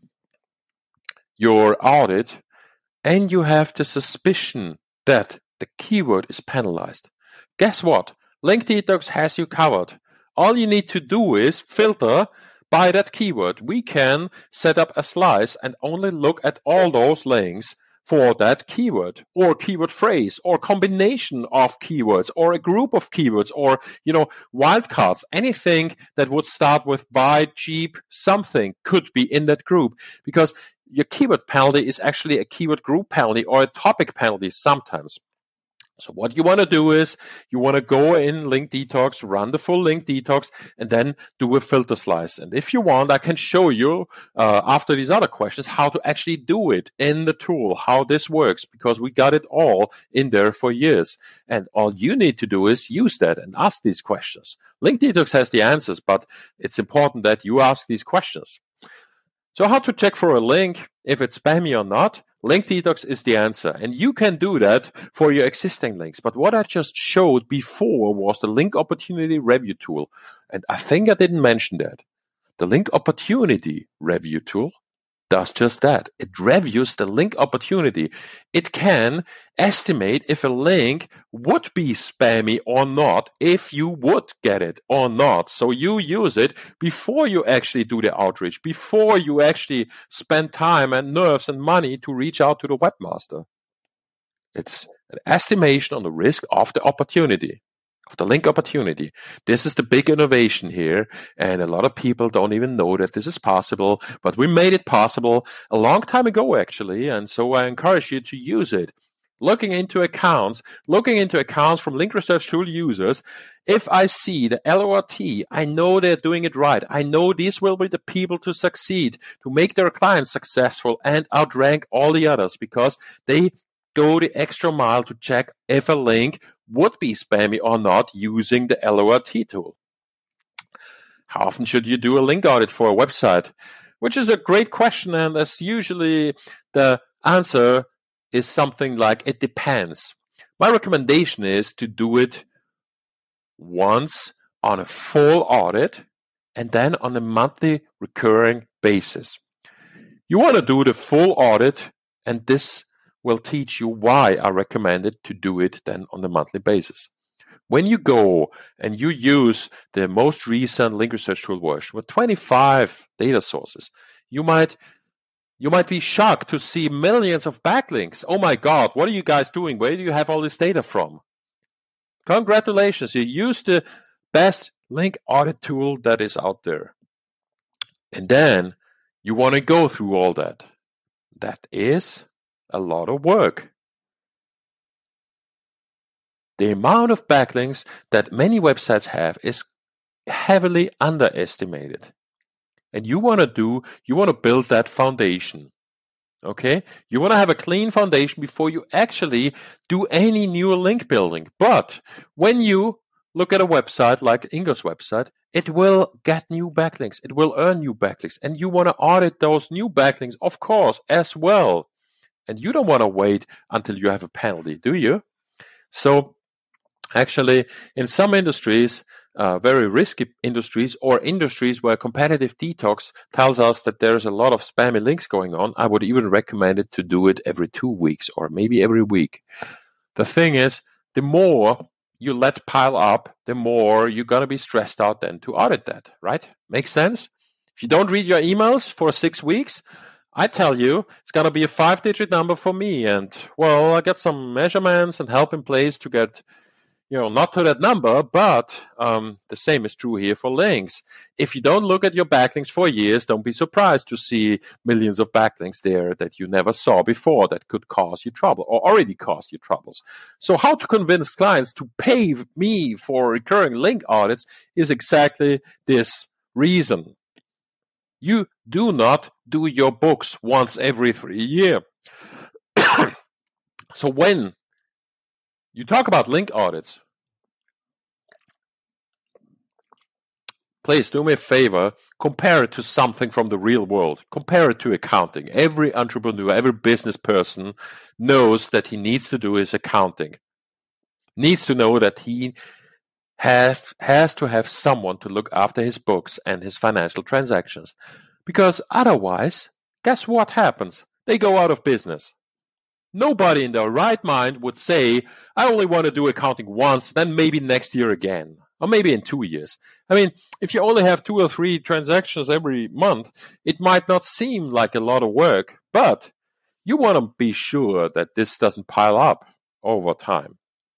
your audit and you have the suspicion that the keyword is penalized, guess what? Link Detox has you covered. All you need to do is filter by that keyword. We can set up a slice and only look at all those links for that keyword or keyword phrase or combination of keywords or a group of keywords or, wildcards. Anything that would start with buy, cheap, something could be in that group, because your keyword penalty is actually a keyword group penalty or a topic penalty sometimes. So what you want to do is you want to go in Link Detox, run the full Link Detox, and then do a filter slice. And if you want, I can show you after these other questions how to actually do it in the tool, how this works, because we got it all in there for years. And all you need to do is use that and ask these questions. Link Detox has the answers, but it's important that you ask these questions. So how to check for a link, if it's spammy or not? Link Detox is the answer, and you can do that for your existing links. But what I just showed before was the Link Opportunity Review tool, and I think I didn't mention that. The Link Opportunity Review tool does just that. It reviews the link opportunity. It can estimate if a link would be spammy or not, if you would get it or not. So you use it before you actually do the outreach, before you actually spend time and nerves and money to reach out to the webmaster. It's an estimation on the risk of the opportunity, of the link opportunity. This is the big innovation here, and a lot of people don't even know that this is possible, but we made it possible a long time ago, actually, and so I encourage you to use it. Looking into accounts from Link Research Tool users, if I see the LORT, I know they're doing it right. I know these will be the people to succeed, to make their clients successful and outrank all the others, because they go the extra mile to check if a link would be spammy or not using the LORT tool. How often should you do a link audit for a website? Which is a great question, and as usually the answer is something like it depends. My recommendation is to do it once on a full audit and then on a monthly recurring basis. You want to do the full audit, and this will teach you why I recommend it to do it then on a monthly basis. When you go and you use the most recent link research tool version with 25 data sources, you might be shocked to see millions of backlinks. Oh my God, what are you guys doing? Where do you have all this data from? Congratulations, you used the best link audit tool that is out there. And then you want to go through all that. That is a lot of work. The amount of backlinks that many websites have is heavily underestimated. And you want to build that foundation. Okay? You want to have a clean foundation before you actually do any new link building. But when you look at a website like Ingo's website, it will get new backlinks. It will earn new backlinks. And you want to audit those new backlinks, of course, as well. And you don't want to wait until you have a penalty, do you? So actually, in some industries, very risky industries or industries where competitive detox tells us that there's a lot of spammy links going on, I would even recommend it to do it every 2 weeks or maybe every week. The thing is, the more you let pile up, the more you're going to be stressed out then to audit that, right? Makes sense? If you don't read your emails for 6 weeks, I tell you, it's going to be a 5-digit number for me. And, well, I got some measurements and help in place to get not to that number, but the same is true here for links. If you don't look at your backlinks for years, don't be surprised to see millions of backlinks there that you never saw before that could cause you trouble or already caused you troubles. So how to convince clients to pay me for recurring link audits is exactly this reason. You do not do your books once every 3 years. So when you talk about link audits, please do me a favor, compare it to something from the real world. Compare it to accounting. Every entrepreneur, every business person knows that he needs to do his accounting. Needs to know that he has to have someone to look after his books and his financial transactions. Because otherwise, guess what happens? They go out of business. Nobody in their right mind would say, I only want to do accounting once, then maybe next year again. Or maybe in 2 years. I mean, if you only have 2 or 3 transactions every month, it might not seem like a lot of work, but you want to be sure that this doesn't pile up over time.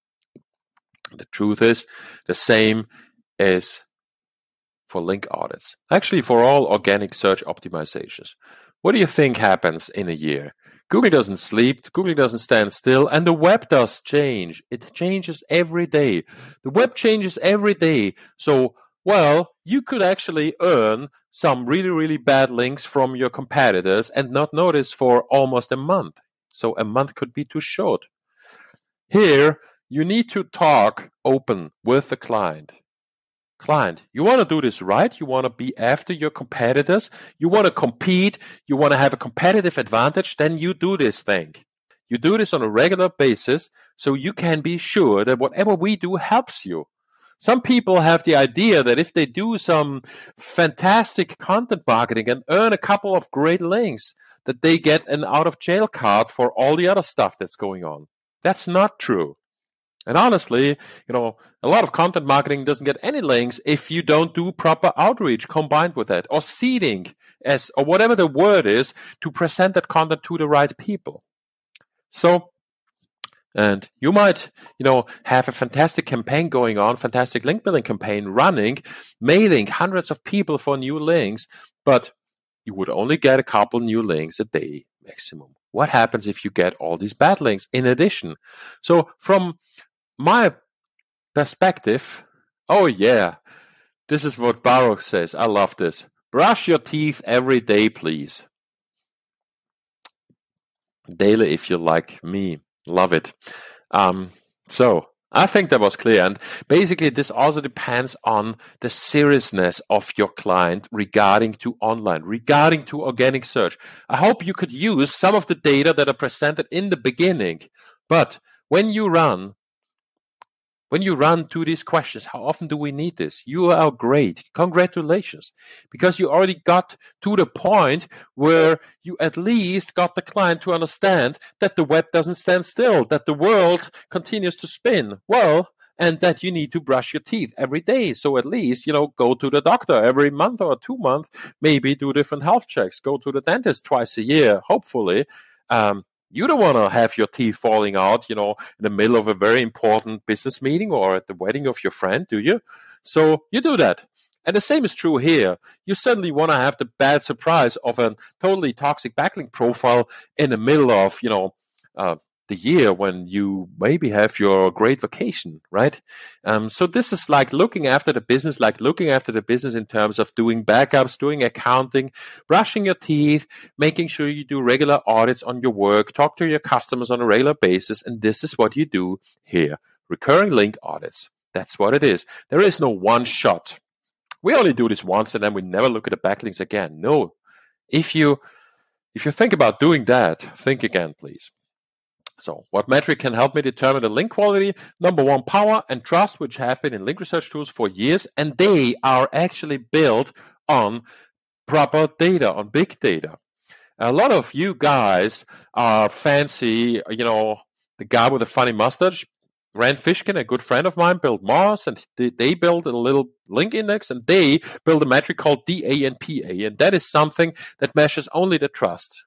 The truth is, the same is for link audits. Actually, for all organic search optimizations. What do you think happens in a year? Google doesn't sleep, Google doesn't stand still, and the web does change. It changes every day. The web changes every day. So, well, you could actually earn some really, really bad links from your competitors and not notice for almost a month. So a month could be too short. Here, you need to talk open with the client. Client, you want to do this right? You want to be after your competitors? You want to compete? You want to have a competitive advantage? Then you do this thing. You do this on a regular basis so you can be sure that whatever we do helps you. Some people have the idea that if they do some fantastic content marketing and earn a couple of great links, that they get an out-of-jail card for all the other stuff that's going on. That's not true. And honestly, a lot of content marketing doesn't get any links if you don't do proper outreach combined with that, or seeding, or whatever the word is, to present that content to the right people. So, and you might, have a fantastic campaign going on, fantastic link building campaign running, mailing hundreds of people for new links, but you would only get a couple new links a day maximum. What happens if you get all these bad links in addition? So from my perspective, oh yeah, this is what Baruch says. I love this. Brush your teeth every day, please. Daily, if you like me. Love it. So I think that was clear. And basically, this also depends on the seriousness of your client regarding to online, regarding to organic search. I hope you could use some of the data that are presented in the beginning. But when you run When you run to these questions, how often do we need this? You are great. Congratulations. Because you already got to the point where you at least got the client to understand that the web doesn't stand still, that the world continues to spin. Well, and that you need to brush your teeth every day. So at least, go to the doctor every month or 2 months, maybe do different health checks, go to the dentist twice a year, hopefully. You don't want to have your teeth falling out, in the middle of a very important business meeting or at the wedding of your friend, do you? So you do that. And the same is true here. You certainly want to have the bad surprise of a totally toxic backlink profile in the middle of, the year when you maybe have your great vacation, right? So this is like looking after the business in terms of doing backups, doing accounting, brushing your teeth, making sure you do regular audits on your work, talk to your customers on a regular basis. And this is what you do here. Recurring link audits. That's what it is. There is no one shot. We only do this once and then we never look at the backlinks again. No. If you think about doing that, think again, please. So what metric can help me determine the link quality? Number one, power and trust, which have been in link research tools for years, and they are actually built on proper data, on big data. A lot of you guys are fancy, the guy with a funny mustache, Rand Fishkin, a good friend of mine, built Moz, and they built a little link index, and they built a metric called DANPA, and that is something that measures only the trust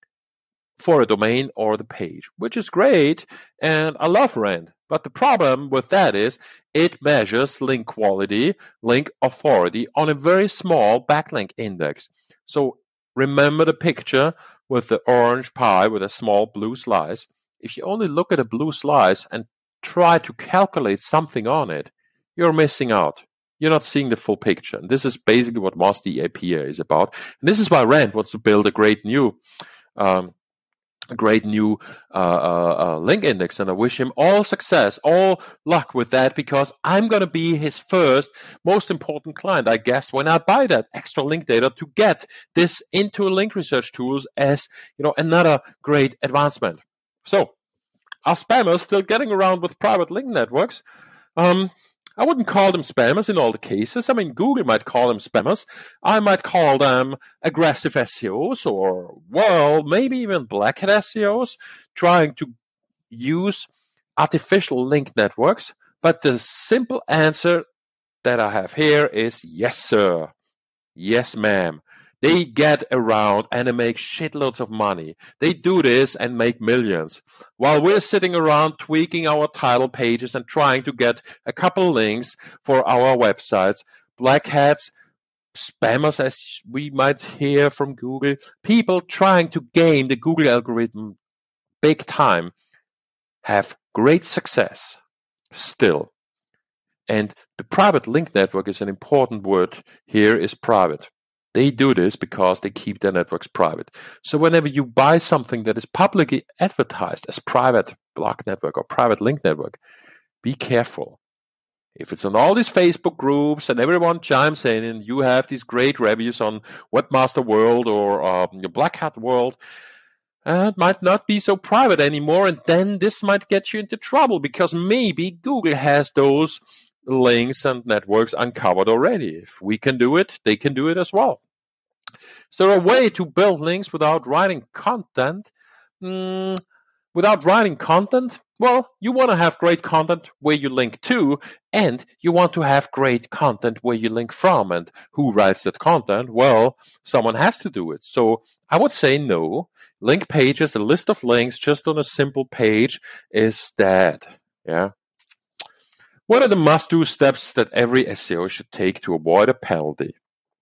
for a domain or the page, which is great, and I love Rand. But the problem with that is it measures link quality, link authority on a very small backlink index. So remember the picture with the orange pie with a small blue slice. If you only look at a blue slice and try to calculate something on it, you're missing out. You're not seeing the full picture. And this is basically what Moz DAPA is about. And this is why Rand wants to build a great new link index, and I wish him all success, all luck with that, because I'm going to be his first most important client, I guess, when I buy that extra link data to get this into link research tools as another great advancement. So are spammers still getting around with private link networks? I wouldn't call them spammers in all the cases. I mean, Google might call them spammers. I might call them aggressive SEOs, or, well, maybe even black hat SEOs trying to use artificial link networks. But the simple answer that I have here is yes, sir. Yes, ma'am. They get around and they make shitloads of money. They do this and make millions. While we're sitting around tweaking our title pages and trying to get a couple links for our websites, black hats, spammers, as we might hear from Google, people trying to game the Google algorithm big time, have great success still. And the private link network is an important word here, is private. They do this because they keep their networks private. So whenever you buy something that is publicly advertised as private blog network or private link network, be careful. If it's on all these Facebook groups and everyone chimes in and you have these great reviews on Webmaster World or your Black Hat World, it might not be so private anymore, and then this might get you into trouble because maybe Google has those links and networks uncovered already. If we can do it, they can do it as well. Is there a way to build links without writing content? Without writing content? Well, you want to have great content where you link to, and you want to have great content where you link from. And who writes that content? Well, someone has to do it. So I would say no. Link pages, a list of links just on a simple page, is dead. Yeah. What are the must-do steps that every SEO should take to avoid a penalty?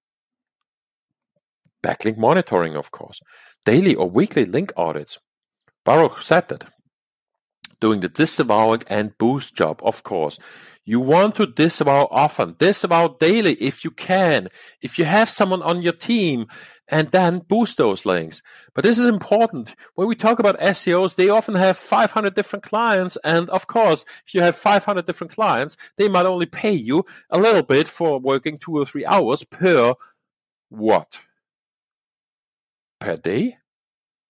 Backlink monitoring, of course. Daily or weekly link audits. Baruch said that. Doing the disavowing and boost job, of course. You want to disavow often. Disavow daily if you can. If you have someone on your team, and then boost those links. But this is important. When we talk about SEOs, they often have 500 different clients. And of course, if you have 500 different clients, they might only pay you a little bit for working 2 or 3 hours per what? Per day?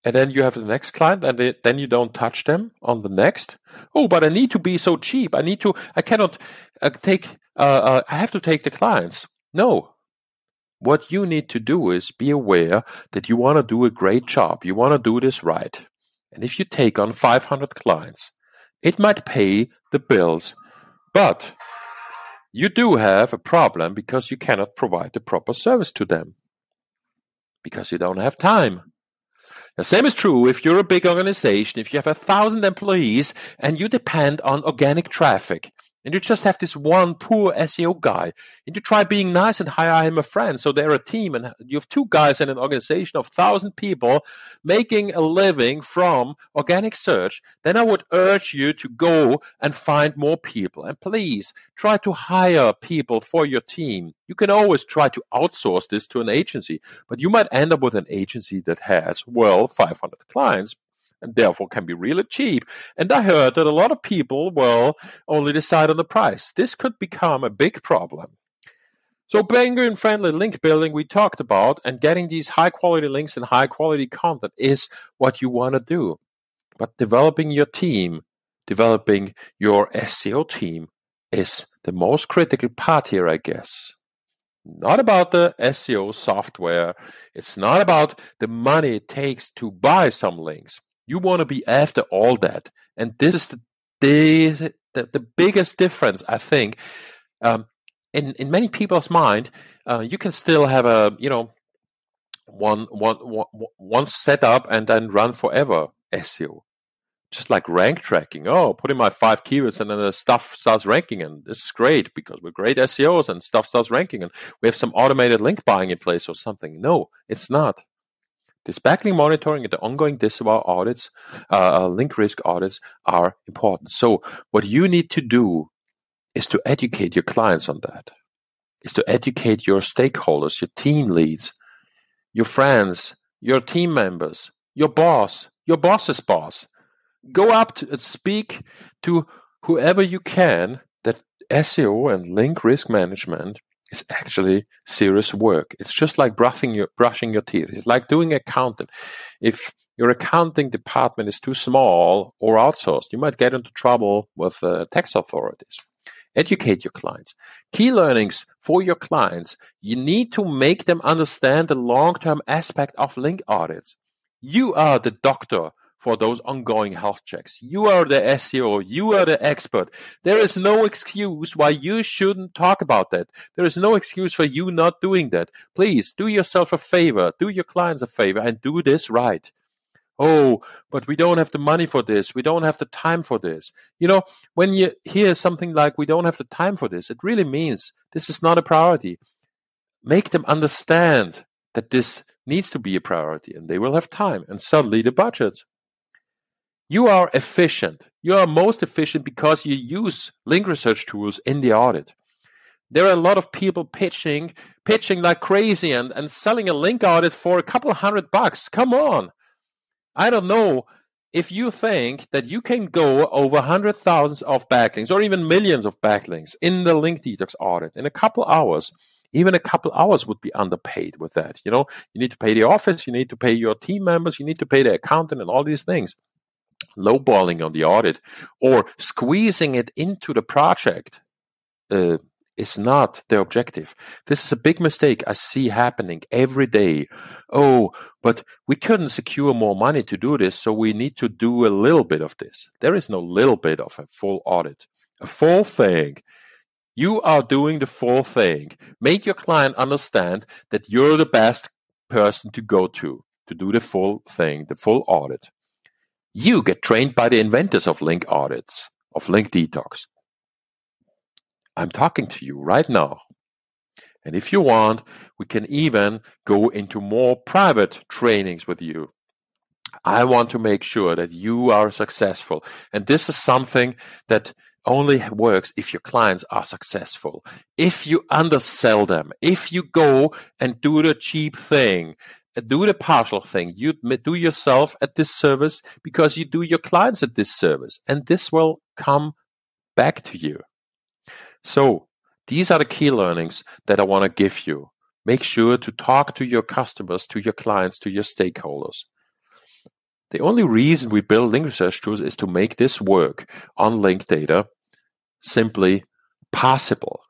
and then you have the next client, and then you don't touch them on the next. Oh, but I need to be so cheap. I cannot I have to take the clients. No. What you need to do is be aware that you want to do a great job. You want to do this right. And if you take on 500 clients, it might pay the bills, but you do have a problem because you cannot provide the proper service to them because you don't have time. The same is true if you're a big organization, if you have 1,000 employees and you depend on organic traffic, and you just have this one poor SEO guy, and you try being nice and hire him a friend, so they're a team, and you have two guys in an organization of 1,000 people making a living from organic search, then I would urge you to go and find more people. And please try to hire people for your team. You can always try to outsource this to an agency, but you might end up with an agency that has, 500 clients, and therefore can be really cheap. And I heard that a lot of people, only decide on the price. This could become a big problem. So penguin-friendly link building we talked about, and getting these high-quality links and high-quality content is what you want to do. But developing your team, developing your SEO team is the most critical part here, I guess. Not about the SEO software. It's not about the money it takes to buy some links. You want to be after all that. And this is the biggest difference, I think. In many people's mind, you can still have a, one setup and then run forever SEO. Just like rank tracking. Oh, put in my 5 keywords and then the stuff starts ranking. And this is great because we're great SEOs and stuff starts ranking and we have some automated link buying in place or something. No, it's not. This backlink monitoring and the ongoing disavow audits, link risk audits are important. So what you need to do is to educate your clients on that, is to educate your stakeholders, your team leads, your friends, your team members, your boss, your boss's boss. Go up to speak to whoever you can that SEO and link risk management is actually serious work. It's just like brushing your teeth. It's like doing accounting. If your accounting department is too small or outsourced, you might get into trouble with tax authorities. Educate your clients. Key learnings for your clients. You need to make them understand the long-term aspect of link audits. You are the doctor for those ongoing health checks. You are the SEO. You are the expert. There is no excuse why you shouldn't talk about that. There is no excuse for you not doing that. Please do yourself a favor. Do your clients a favor and do this right. Oh, but we don't have the money for this. We don't have the time for this. When you hear something like we don't have the time for this, it really means this is not a priority. Make them understand that this needs to be a priority and they will have time and suddenly the budgets. You are efficient. You are most efficient because you use link research tools in the audit. There are a lot of people pitching like crazy and selling a link audit for a couple $100. Come on. I don't know if you think that you can go over 100,000 of backlinks or even millions of backlinks in the link detox audit in a couple hours. Even a couple hours would be underpaid with that. You need to pay the office, you need to pay your team members, you need to pay the accountant and all these things. Lowballing on the audit or squeezing it into the project is not the objective. This is a big mistake I see happening every day. Oh, but we couldn't secure more money to do this, so we need to do a little bit of this. There is no little bit of a full audit. A full thing. You are doing the full thing. Make your client understand that you're the best person to go to do the full thing, the full audit. You get trained by the inventors of link audits, of link detox. I'm talking to you right now. And if you want, we can even go into more private trainings with you. I want to make sure that you are successful. And this is something that only works if your clients are successful. If you undersell them, if you go and do the cheap thing, do the partial thing, you do yourself a disservice because you do your clients a disservice. And this will come back to you. So these are the key learnings that I want to give you. Make sure to talk to your customers, to your clients, to your stakeholders. The only reason we build link research tools is to make this work on link data simply possible.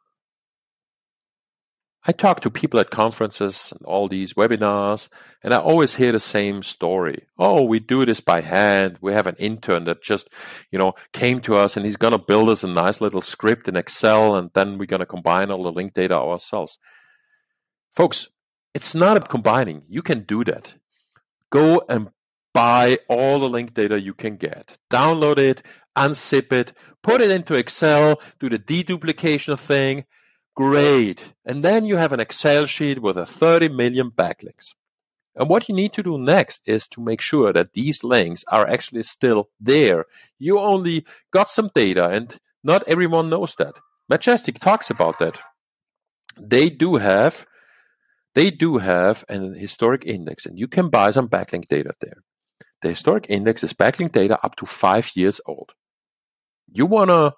I talk to people at conferences and all these webinars, and I always hear the same story. Oh, we do this by hand. We have an intern that just, came to us and he's going to build us a nice little script in Excel, and then we're going to combine all the link data ourselves. Folks, it's not about combining. You can do that. Go and buy all the link data you can get. Download it, unzip it, put it into Excel, do the deduplication thing. Great. And then you have an Excel sheet with 30 million backlinks. And what you need to do next is to make sure that these links are actually still there. You only got some data, and not everyone knows that. Majestic talks about that. They do have an historic index, and you can buy some backlink data there. The historic index is backlink data up to 5 years old. You wanna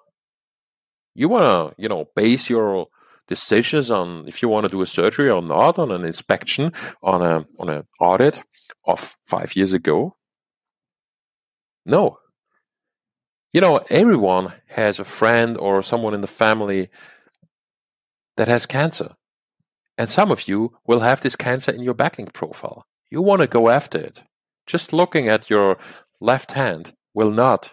base your decisions on if you want to do a surgery or not, on an inspection, on an audit of 5 years ago? No. Everyone has a friend or someone in the family that has cancer. And some of you will have this cancer in your backlink profile. You want to go after it. Just looking at your left hand will not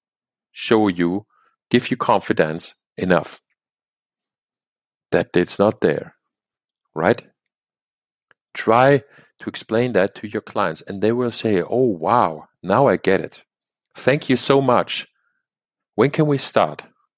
give you confidence enough that it's not there, right? Try to explain that to your clients, and they will say, oh, wow, now I get it. Thank you so much. When can we start?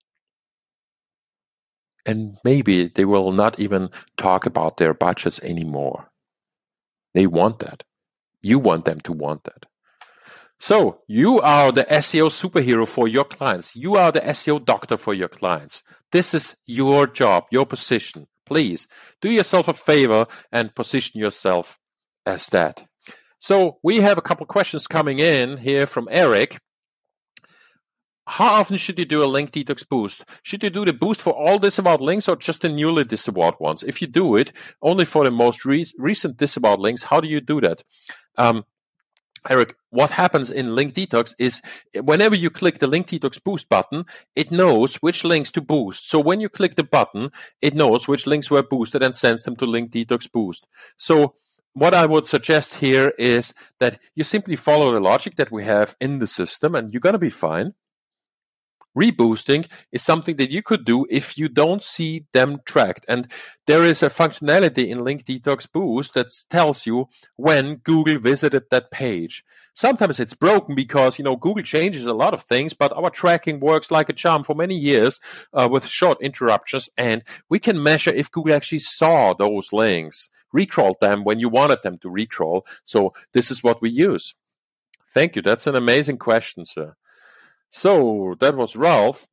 And maybe they will not even talk about their budgets anymore. They want that. You want them to want that. So you are the SEO superhero for your clients. You are the SEO doctor for your clients. This is your job, your position. Please do yourself a favor and position yourself as that. So we have a couple questions coming in here from Eric. How often should you do a link detox boost? Should you do the boost for all disavowed links or just the newly disavowed ones? If you do it only for the most recent disavowed links, how do you do that? Eric, what happens in Link Detox is whenever you click the Link Detox Boost button, it knows which links to boost. So when you click the button, it knows which links were boosted and sends them to Link Detox Boost. So what I would suggest here is that you simply follow the logic that we have in the system, and you're going to be fine. Reboosting is something that you could do if you don't see them tracked. And there is a functionality in Link Detox Boost that tells you when Google visited that page. Sometimes it's broken because, Google changes a lot of things, but our tracking works like a charm for many years with short interruptions. And we can measure if Google actually saw those links, recrawled them when you wanted them to recrawl. So this is what we use. Thank you. That's an amazing question, sir. So that was Ralph.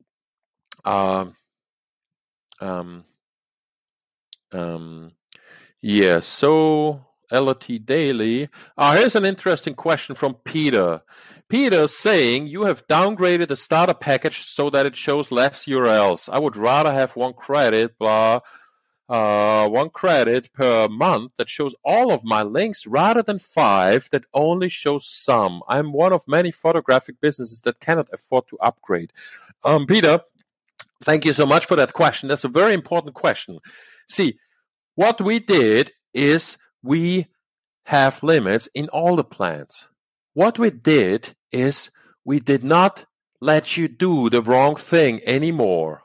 Yeah, so LOT Daily. Here's an interesting question from Peter. Peter saying, you have downgraded the starter package so that it shows less URLs. I would rather have one credit, one credit per month that shows all of my links rather than 5 that only shows some. I'm one of many photographic businesses that cannot afford to upgrade. Peter, thank you so much for that question. That's a very important question. See, what we did is we have limits in all the plans. What we did is we did not let you do the wrong thing anymore.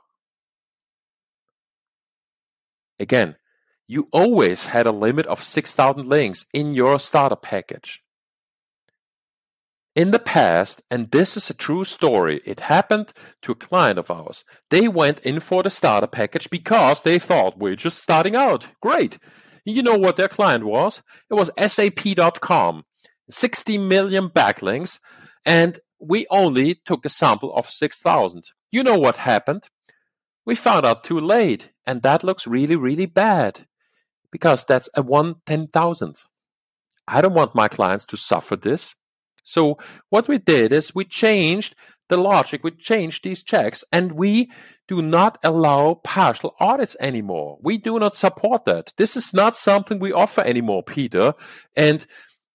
Again, you always had a limit of 6,000 links in your starter package. In the past, and this is a true story, it happened to a client of ours. They went in for the starter package because they thought, we're just starting out. Great. You know what their client was? It was SAP.com. 60 million backlinks, and we only took a sample of 6,000. You know what happened? We found out too late, and that looks really, really bad because that's a 1/10,000th. I don't want my clients to suffer this. So what we did is we changed the logic, we changed these checks, and we do not allow partial audits anymore. We do not support that. This is not something we offer anymore, Peter. And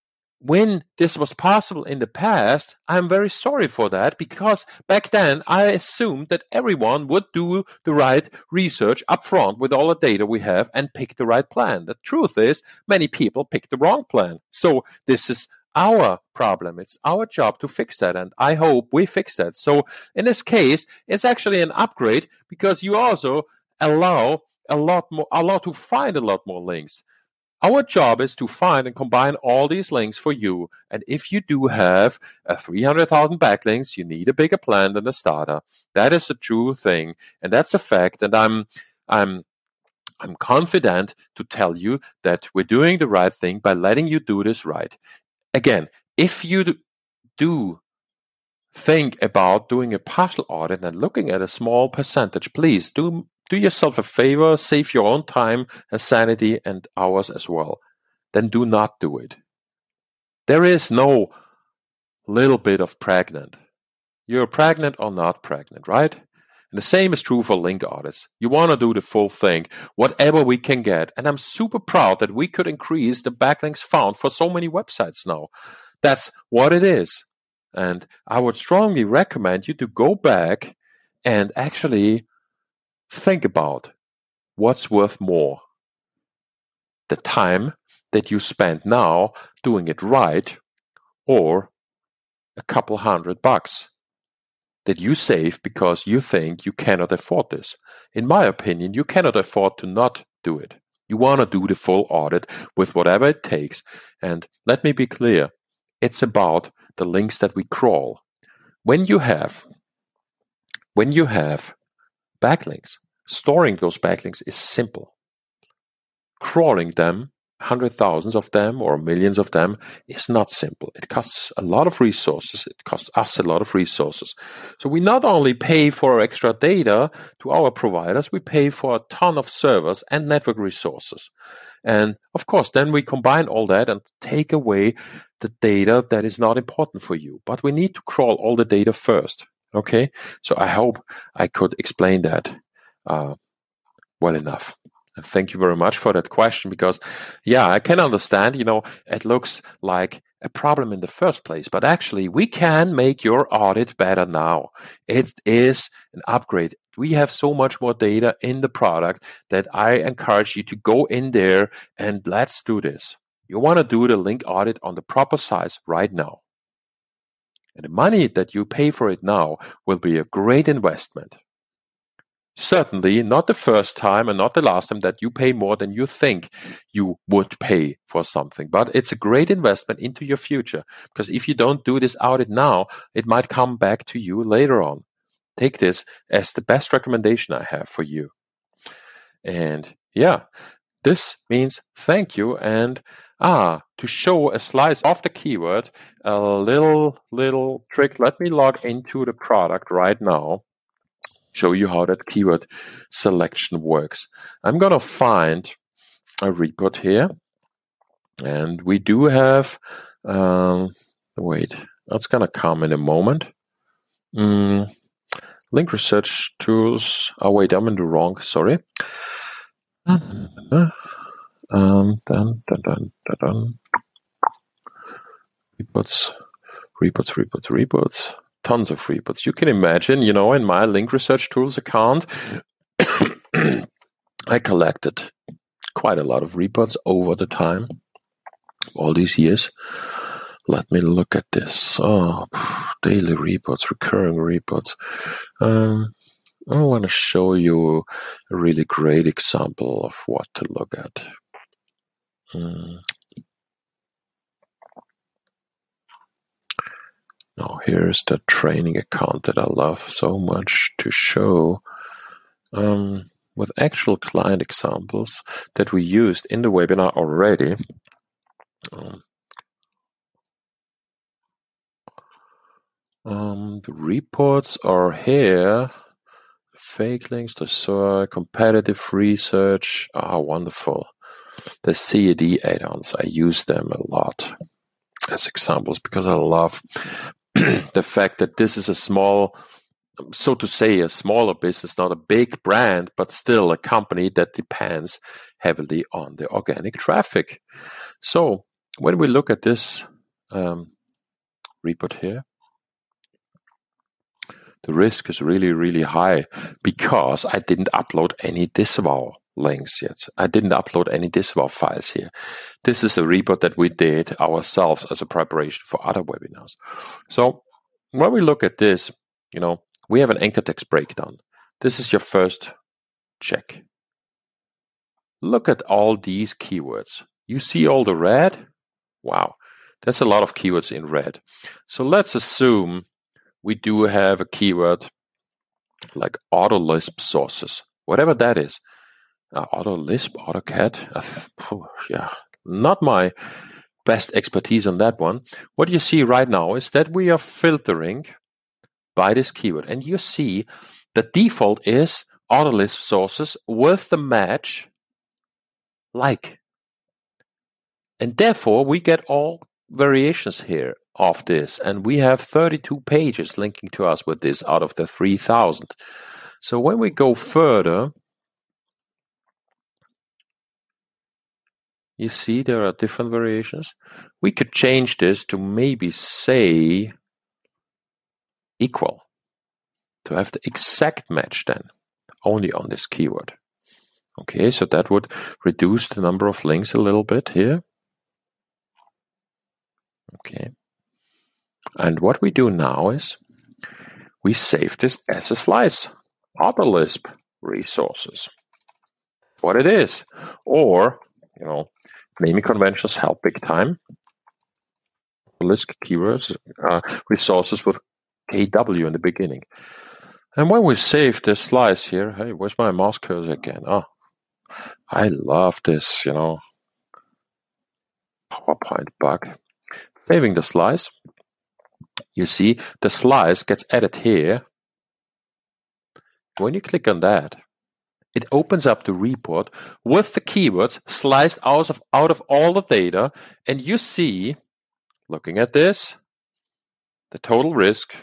when this was possible in the past, I'm very sorry for that, because back then I assumed that everyone would do the right research up front with all the data we have and pick the right plan. The truth is, many people pick the wrong plan. So this is our problem. It's our job to fix that, and I hope we fix that. So in this case, it's actually an upgrade, because you also allow to find a lot more links. Our job is to find and combine all these links for you. And if you do have 300,000 backlinks, you need a bigger plan than a starter. That is a true thing, and that's a fact. And I'm confident to tell you that we're doing the right thing by letting you do this right. Again, if you do think about doing a partial audit and looking at a small percentage, please do yourself a favor, save your own time and sanity and hours as well. Then do not do it. There is no little bit of pregnant. You're pregnant or not pregnant, right? And the same is true for link audits. You want to do the full thing, whatever we can get. And I'm super proud that we could increase the backlinks found for so many websites now. That's what it is. And I would strongly recommend you to go back and actually think about what's worth more. The time that you spend now doing it right, or a couple $100 that you save because you think you cannot afford this. In my opinion, you cannot afford to not do it. You want to do the full audit with whatever it takes. And let me be clear, it's about the links that we crawl. When you have backlinks, storing those backlinks is simple. Crawling them, hundred-thousands of them or millions of them, is not simple. It costs a lot of resources. It costs us a lot of resources. So we not only pay for extra data to our providers, we pay for a ton of servers and network resources. And of course, then we combine all that and take away the data that is not important for you. But we need to crawl all the data first. Okay? So I hope I could explain that well enough. And thank you very much for that question, because, yeah, I can understand, it looks like a problem in the first place, but actually we can make your audit better now. It is an upgrade. We have so much more data in the product that I encourage you to go in there and let's do this. You want to do the link audit on the proper size right now. And the money that you pay for it now will be a great investment. Certainly not the first time and not the last time that you pay more than you think you would pay for something. But it's a great investment into your future, because if you don't do this audit now, it might come back to you later on. Take this as the best recommendation I have for you. And yeah, this means thank you. And to show a slice of the keyword, a little trick. Let me log into the product right now. Show you how that keyword selection works. I'm going to find a report here. And we do have, wait, that's going to come in a moment. Link research tools. Oh, wait, I'm in the wrong, sorry. Reports. Tons of reports. You can imagine, in my link research tools account, I collected quite a lot of reports over the time, all these years. Let me look at this. Daily reports, recurring reports. I want to show you a really great example of what to look at. Now here's the training account that I love so much to show with actual client examples that we used in the webinar already. The reports are here. Fake links, the competitive research. Wonderful. The CAD add-ons, I use them a lot as examples because I love the fact that this is a small, so to say, a smaller business, not a big brand, but still a company that depends heavily on the organic traffic. So when we look at this report here, the risk is really, really high because I didn't upload any disavow links yet. I didn't upload any disavow files here. This is a report that we did ourselves as a preparation for other webinars. So when we look at this, we have an anchor text breakdown. This is your first check. Look at all these keywords. You see all the red? Wow, that's a lot of keywords in red. So let's assume we do have a keyword like AutoLisp sources, whatever that is. AutoLisp, AutoCAD, yeah, not my best expertise on that one. What you see right now is that we are filtering by this keyword, and you see the default is AutoLisp sources with the match like. And therefore, we get all variations here of this, and we have 32 pages linking to us with this out of the 3,000. So when we go further, you see there are different variations. We could change this to maybe say equal, to have the exact match then, only on this keyword. Okay, so that would reduce the number of links a little bit here. Okay. And what we do now is we save this as a slice. AutoLisp resources. What it is. Or, naming conventions help big time. List keywords, resources with KW in the beginning. And when we save this slice here, hey, where's my mouse cursor again? Oh, I love this, PowerPoint bug. Saving the slice. You see the slice gets added here. When you click on that, it opens up the report with the keywords sliced out of all the data. And you see, looking at this, the total risk.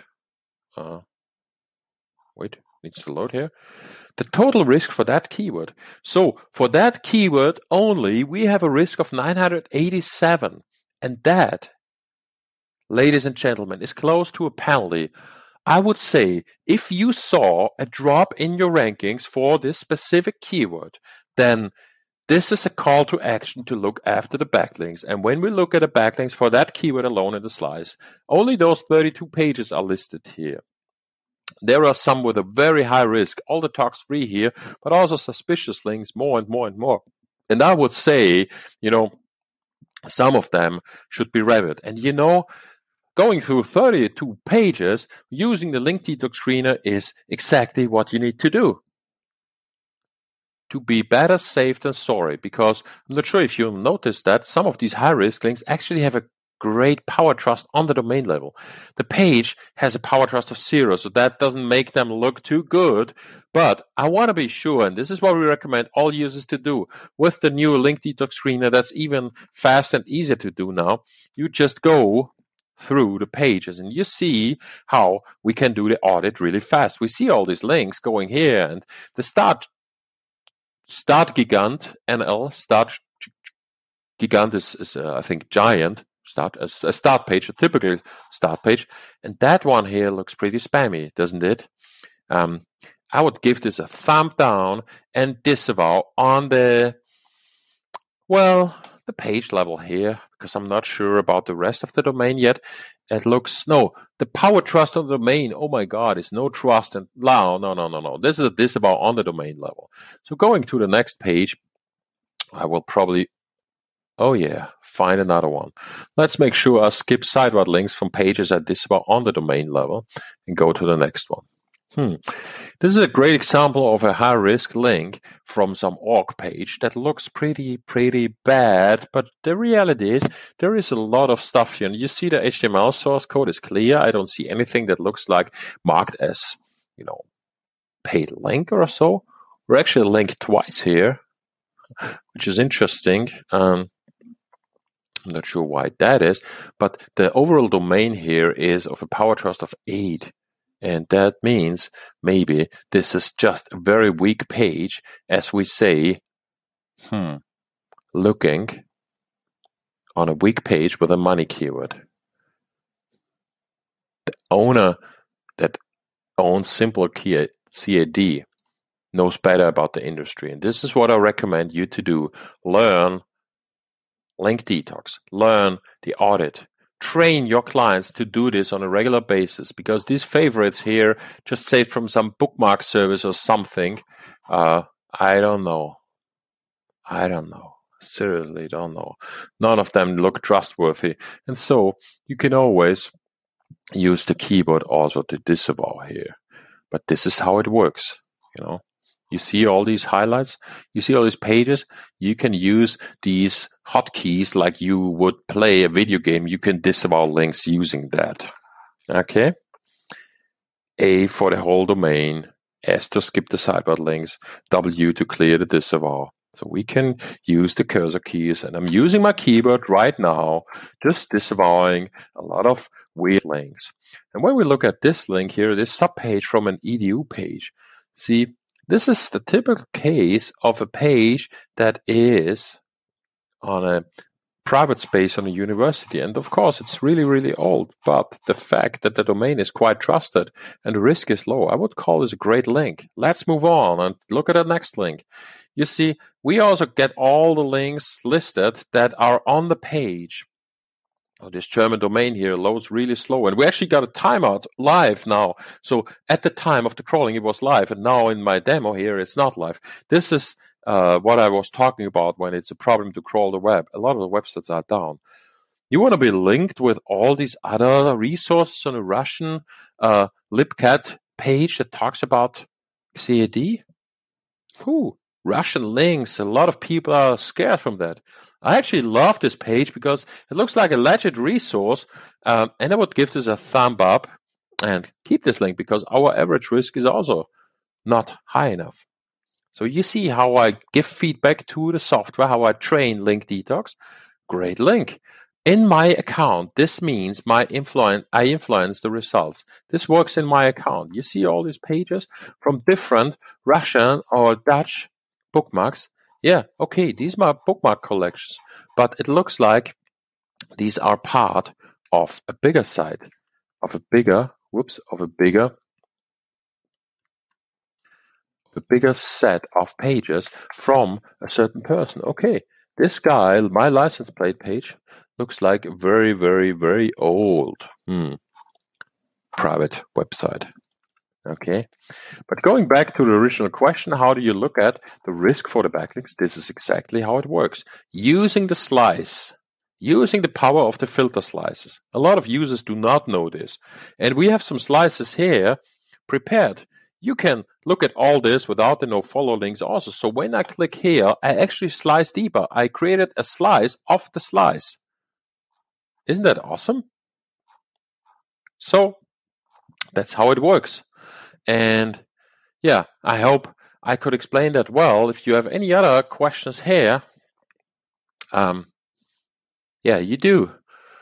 Wait, needs to load here. The total risk for that keyword. So for that keyword only, we have a risk of 987. And that, ladies and gentlemen, is close to a penalty. I would say if you saw a drop in your rankings for this specific keyword, then this is a call to action to look after the backlinks. And when we look at the backlinks for that keyword alone in the slice, only those 32 pages are listed here. There are some with a very high risk, all the talks free here, but also suspicious links, more and more and more. And I would say, some of them should be reviewed. And going through 32 pages using the link detox screener is exactly what you need to do. To be better safe than sorry, because I'm not sure if you noticed that some of these high-risk links actually have a great power trust on the domain level. The page has a power trust of 0, so that doesn't make them look too good. But I want to be sure, and this is what we recommend all users to do. With the new link detox screener, that's even fast and easier to do now. You just go through the pages and you see how we can do the audit really fast. We see all these links going here, and the start gigant NL start gigant is I think giant a start page, a typical start page, and that one here looks pretty spammy, doesn't it? I would give this a thumb down and disavow on the page level here, because I'm not sure about the rest of the domain yet. It looks, the power trust on the domain, oh my God, is no trust. And no. This is a disavow on the domain level. So going to the next page, I will probably, find another one. Let's make sure I skip sideward links from pages that disavow on the domain level and go to the next one. This is a great example of a high-risk link from some org page that looks pretty bad, but the reality is there is a lot of stuff here. And you see the HTML source code is clear. I don't see anything that looks like marked as, paid link or so. We're actually linked twice here, which is interesting. I'm not sure why that is, but the overall domain here is of a power trust of 8. And that means maybe this is just a very weak page, as we say, looking on a weak page with a money keyword. owner that owns Simple CAD knows better about the industry. And this is what I recommend you to do. Learn link detox, learn the audit, train your clients to do this on a regular basis, because these favorites here, just saved from some bookmark service or something, I don't know. Seriously, don't know. None of them look trustworthy. And so you can always use the keyboard also to disavow here. But this is how it works, You see all these highlights? You see all these pages? You can use these hotkeys like you would play a video game. You can disavow links using that. Okay? A for the whole domain, S to skip the sidebar links, W to clear the disavow. So we can use the cursor keys, and I'm using my keyboard right now, just disavowing a lot of weird links. And when we look at this link here, this subpage from an EDU page, see, this is the typical case of a page that is on a private space on a university. And of course, it's really, really old. But the fact that the domain is quite trusted and the risk is low, I would call this a great link. Let's move on and look at the next link. You see, we also get all the links listed that are on the page. This German domain here loads really slow, and we actually got a timeout live now. So at the time of the crawling, it was live, and now in my demo here, it's not live. This is what I was talking about when it's a problem to crawl the web. A lot of the websites are down. You want to be linked with all these other resources on a Russian libcat page that talks about CAD? Russian links. A lot of people are scared from that. I actually love this page because it looks like a legit resource, and I would give this a thumb up and keep this link because our average risk is also not high enough. So you see how I give feedback to the software, how I train Link Detox. Great link. In my account, this means I influence the results. This works in my account. You see all these pages from different Russian or Dutch bookmarks. Yeah, okay, these are bookmark collections, but it looks like these are part of a bigger site, of a bigger set of pages from a certain person. Okay, this guy, my license plate page, looks like a very, very, very old private website. Okay, but going back to the original question, how do you look at the risk for the backlinks? This is exactly how it works. Using the slice, using the power of the filter slices. A lot of users do not know this. And we have some slices here prepared. You can look at all this without the nofollow links also. So when I click here, I actually slice deeper. I created a slice of the slice. Isn't that awesome? So that's how it works. And yeah, I hope I could explain that well. If you have any other questions here, yeah, you do.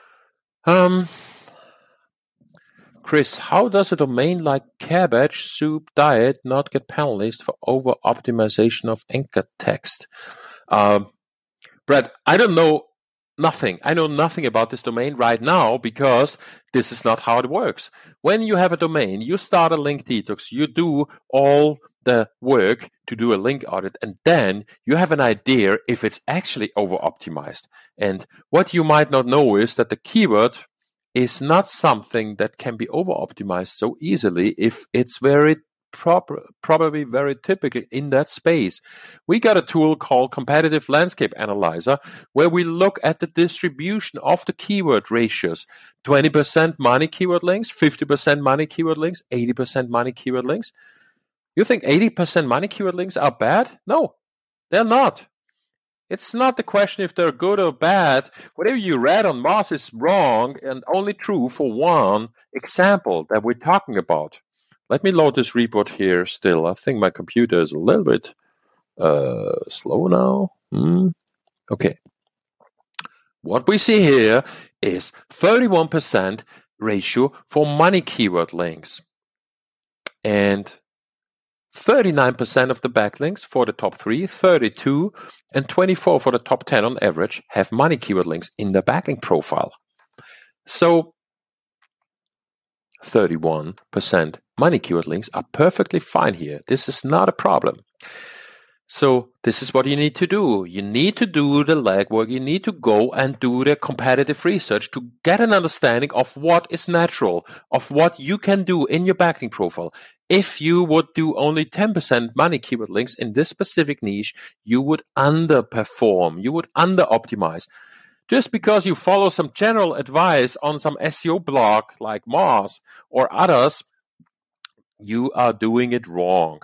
Chris, how does a domain like Cabbage Soup Diet not get penalized for over-optimization of anchor text? Brad, I don't know nothing. I know nothing about this domain right now because this is not how it works. When you have a domain, you start a link detox, you do all the work to do a link audit, and then you have an idea if it's actually over-optimized. And what you might not know is that the keyword is not something that can be over-optimized so easily if it's very probably very typical in that space. We got a tool called Competitive Landscape Analyzer where we look at the distribution of the keyword ratios. 20% money keyword links, 50% money keyword links, 80% money keyword links. You think 80% money keyword links are bad? No, they're not. It's not the question if they're good or bad. Whatever you read on Moz is wrong and only true for one example that we're talking about. Let me load this report here still. I think my computer is a little bit slow now. Okay. What we see here is 31% ratio for money keyword links. And 39% of the backlinks for the top 3, 32, and 24 for the top 10 on average have money keyword links in the backlink profile. So 31% money keyword links are perfectly fine here. This is not a problem. So this is what you need to do. You need to do the legwork. You need to go and do the competitive research to get an understanding of what is natural, of what you can do in your backlink profile. If you would do only 10% money keyword links in this specific niche, you would underperform. You would under-optimize. Just because you follow some general advice on some SEO blog like Moz or others, you are doing it wrong.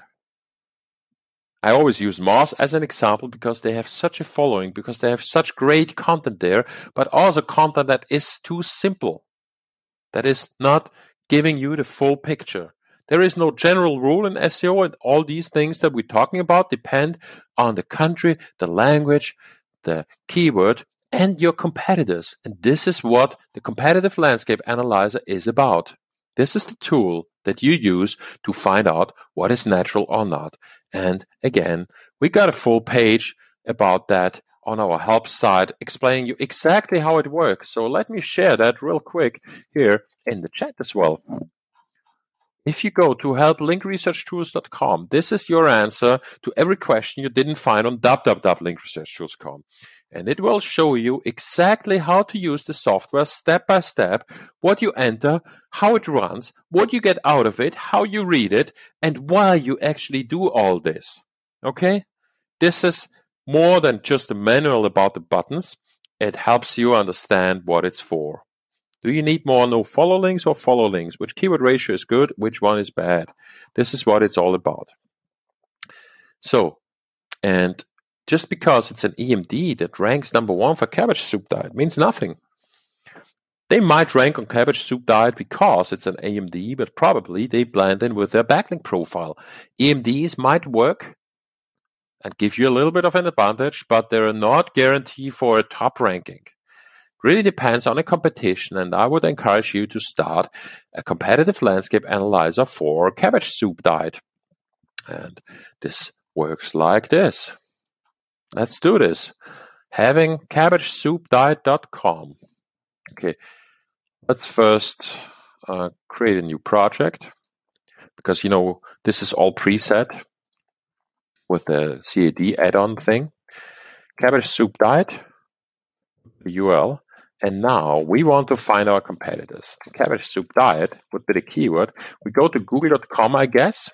I always use Moz as an example because they have such a following, because they have such great content there, but also content that is too simple, that is not giving you the full picture. There is no general rule in SEO, and all these things that we're talking about depend on the country, the language, the keyword, and your competitors. And this is what the competitive landscape analyzer is about. This is the tool that you use to find out what is natural or not. And again, we got a full page about that on our help site explaining you exactly how it works. So let me share that real quick here in the chat as well. If you go to helplinkresearchtools.com, this is your answer to every question you didn't find on www.linkresearchtools.com. And it will show you exactly how to use the software step by step, what you enter, how it runs, what you get out of it, how you read it, and why you actually do all this. Okay? This is more than just a manual about the buttons. It helps you understand what it's for. Do you need more no-follow links or follow links? Which keyword ratio is good? Which one is bad? This is what it's all about. So, and just because it's an EMD that ranks number 1 for cabbage soup diet means nothing. They might rank on cabbage soup diet because it's an EMD, but probably they blend in with their backlink profile. EMDs might work and give you a little bit of an advantage, but they're not guarantee for a top ranking. Really depends on a competition, and I would encourage you to start a competitive landscape analyzer for cabbage soup diet. And this works like this. Let's do this. Having cabbagesoupdiet.com. Okay, let's first create a new project because this is all preset with the CAD add-on thing. Cabbage soup diet URL. And now we want to find our competitors. Cabbage soup diet would be the keyword. We go to google.com, I guess,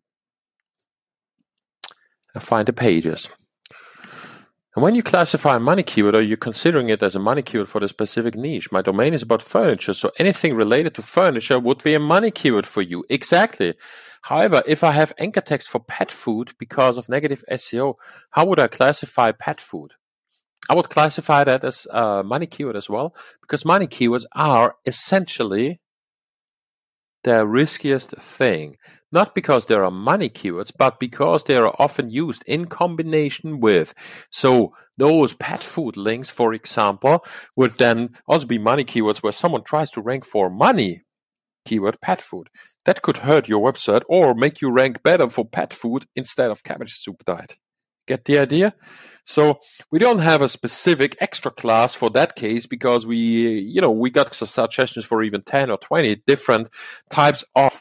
and find the pages. And when you classify a money keyword, are you considering it as a money keyword for the specific niche? My domain is about furniture, so anything related to furniture would be a money keyword for you. Exactly. However, if I have anchor text for pet food because of negative SEO, how would I classify pet food? I would classify that as a money keyword as well, because money keywords are essentially the riskiest thing. Not because there are money keywords, but because they are often used in combination with. So those pet food links, for example, would then also be money keywords where someone tries to rank for money keyword pet food. That could hurt your website or make you rank better for pet food instead of cabbage soup diet. Get the idea? So we don't have a specific extra class for that case because we got suggestions for even 10 or 20 different types of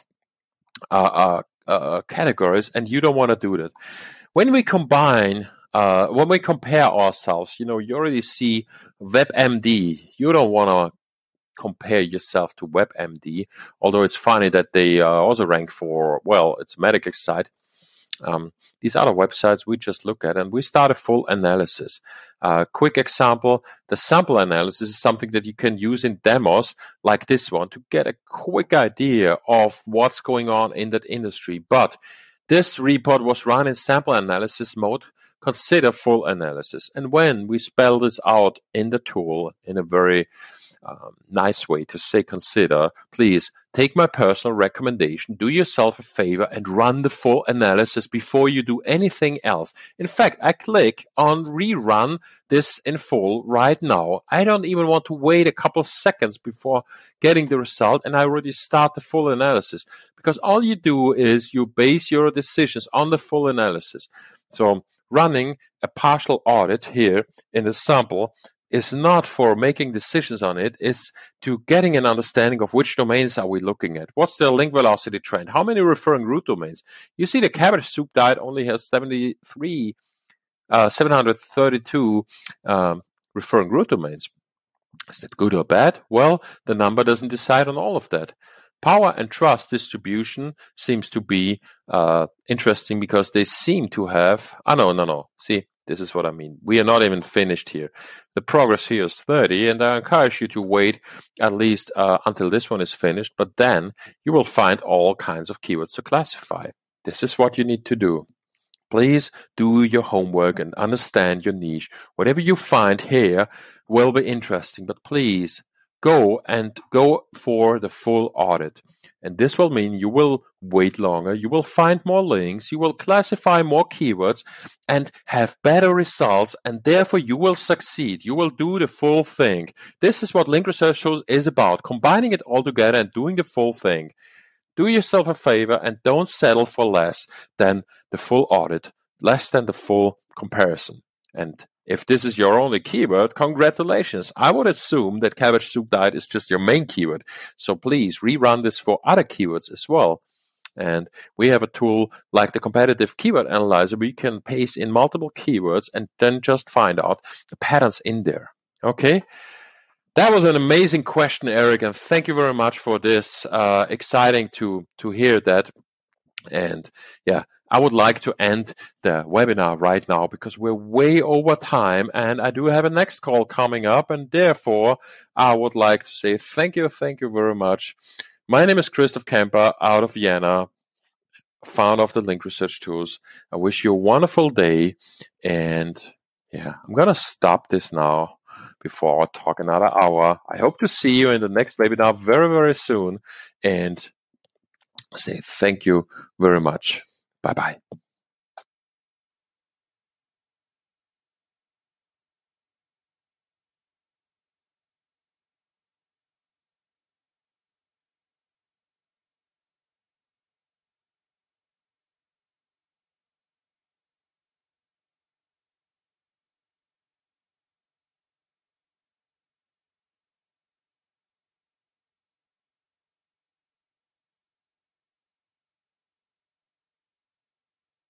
categories, and you don't want to do that. When we compare ourselves, you already see WebMD. You don't want to compare yourself to WebMD, although it's funny that they also rank for, it's a medical site. These other websites we just look at and we start a full analysis. Quick example, the sample analysis is something that you can use in demos like this one to get a quick idea of what's going on in that industry. But this report was run in sample analysis mode. Consider full analysis. And when we spell this out in the tool in a very nice way to say consider, please take my personal recommendation, do yourself a favor and run the full analysis before you do anything else. In fact, I click on rerun this in full right now. I don't even want to wait a couple of seconds before getting the result, and I already start the full analysis because all you do is you base your decisions on the full analysis. So running a partial audit here in the sample is not for making decisions on it. It's to getting an understanding of which domains are we looking at. What's the link velocity trend? How many referring root domains? You see the cabbage soup diet only has 732 referring root domains. Is that good or bad? Well, the number doesn't decide on all of that. Power and trust distribution seems to be interesting because they seem to have... No. See, this is what I mean. We are not even finished here. The progress here is 30, and I encourage you to wait at least until this one is finished, but then you will find all kinds of keywords to classify. This is what you need to do. Please do your homework and understand your niche. Whatever you find here will be interesting, but please go for the full audit. And this will mean you will wait longer, you will find more links, you will classify more keywords and have better results, and therefore you will succeed. You will do the full thing. This is what Link Research Tools is about, combining it all together and doing the full thing. Do yourself a favor and don't settle for less than the full audit, less than the full comparison. And if this is your only keyword, congratulations. I would assume that cabbage soup diet is just your main keyword. So please rerun this for other keywords as well. And we have a tool like the competitive keyword analyzer where you can paste in multiple keywords and then just find out the patterns in there. Okay? That was an amazing question, Eric, and thank you very much for this. Exciting to hear that. And yeah, I would like to end the webinar right now because we're way over time, and I do have a next call coming up, and therefore I would like to say thank you very much. My name is Christoph Kemper out of Vienna, founder of the Link Research Tools. I wish you a wonderful day, and yeah, I'm going to stop this now before I talk another hour. I hope to see you in the next webinar very, very soon, and say thank you very much. Bye-bye.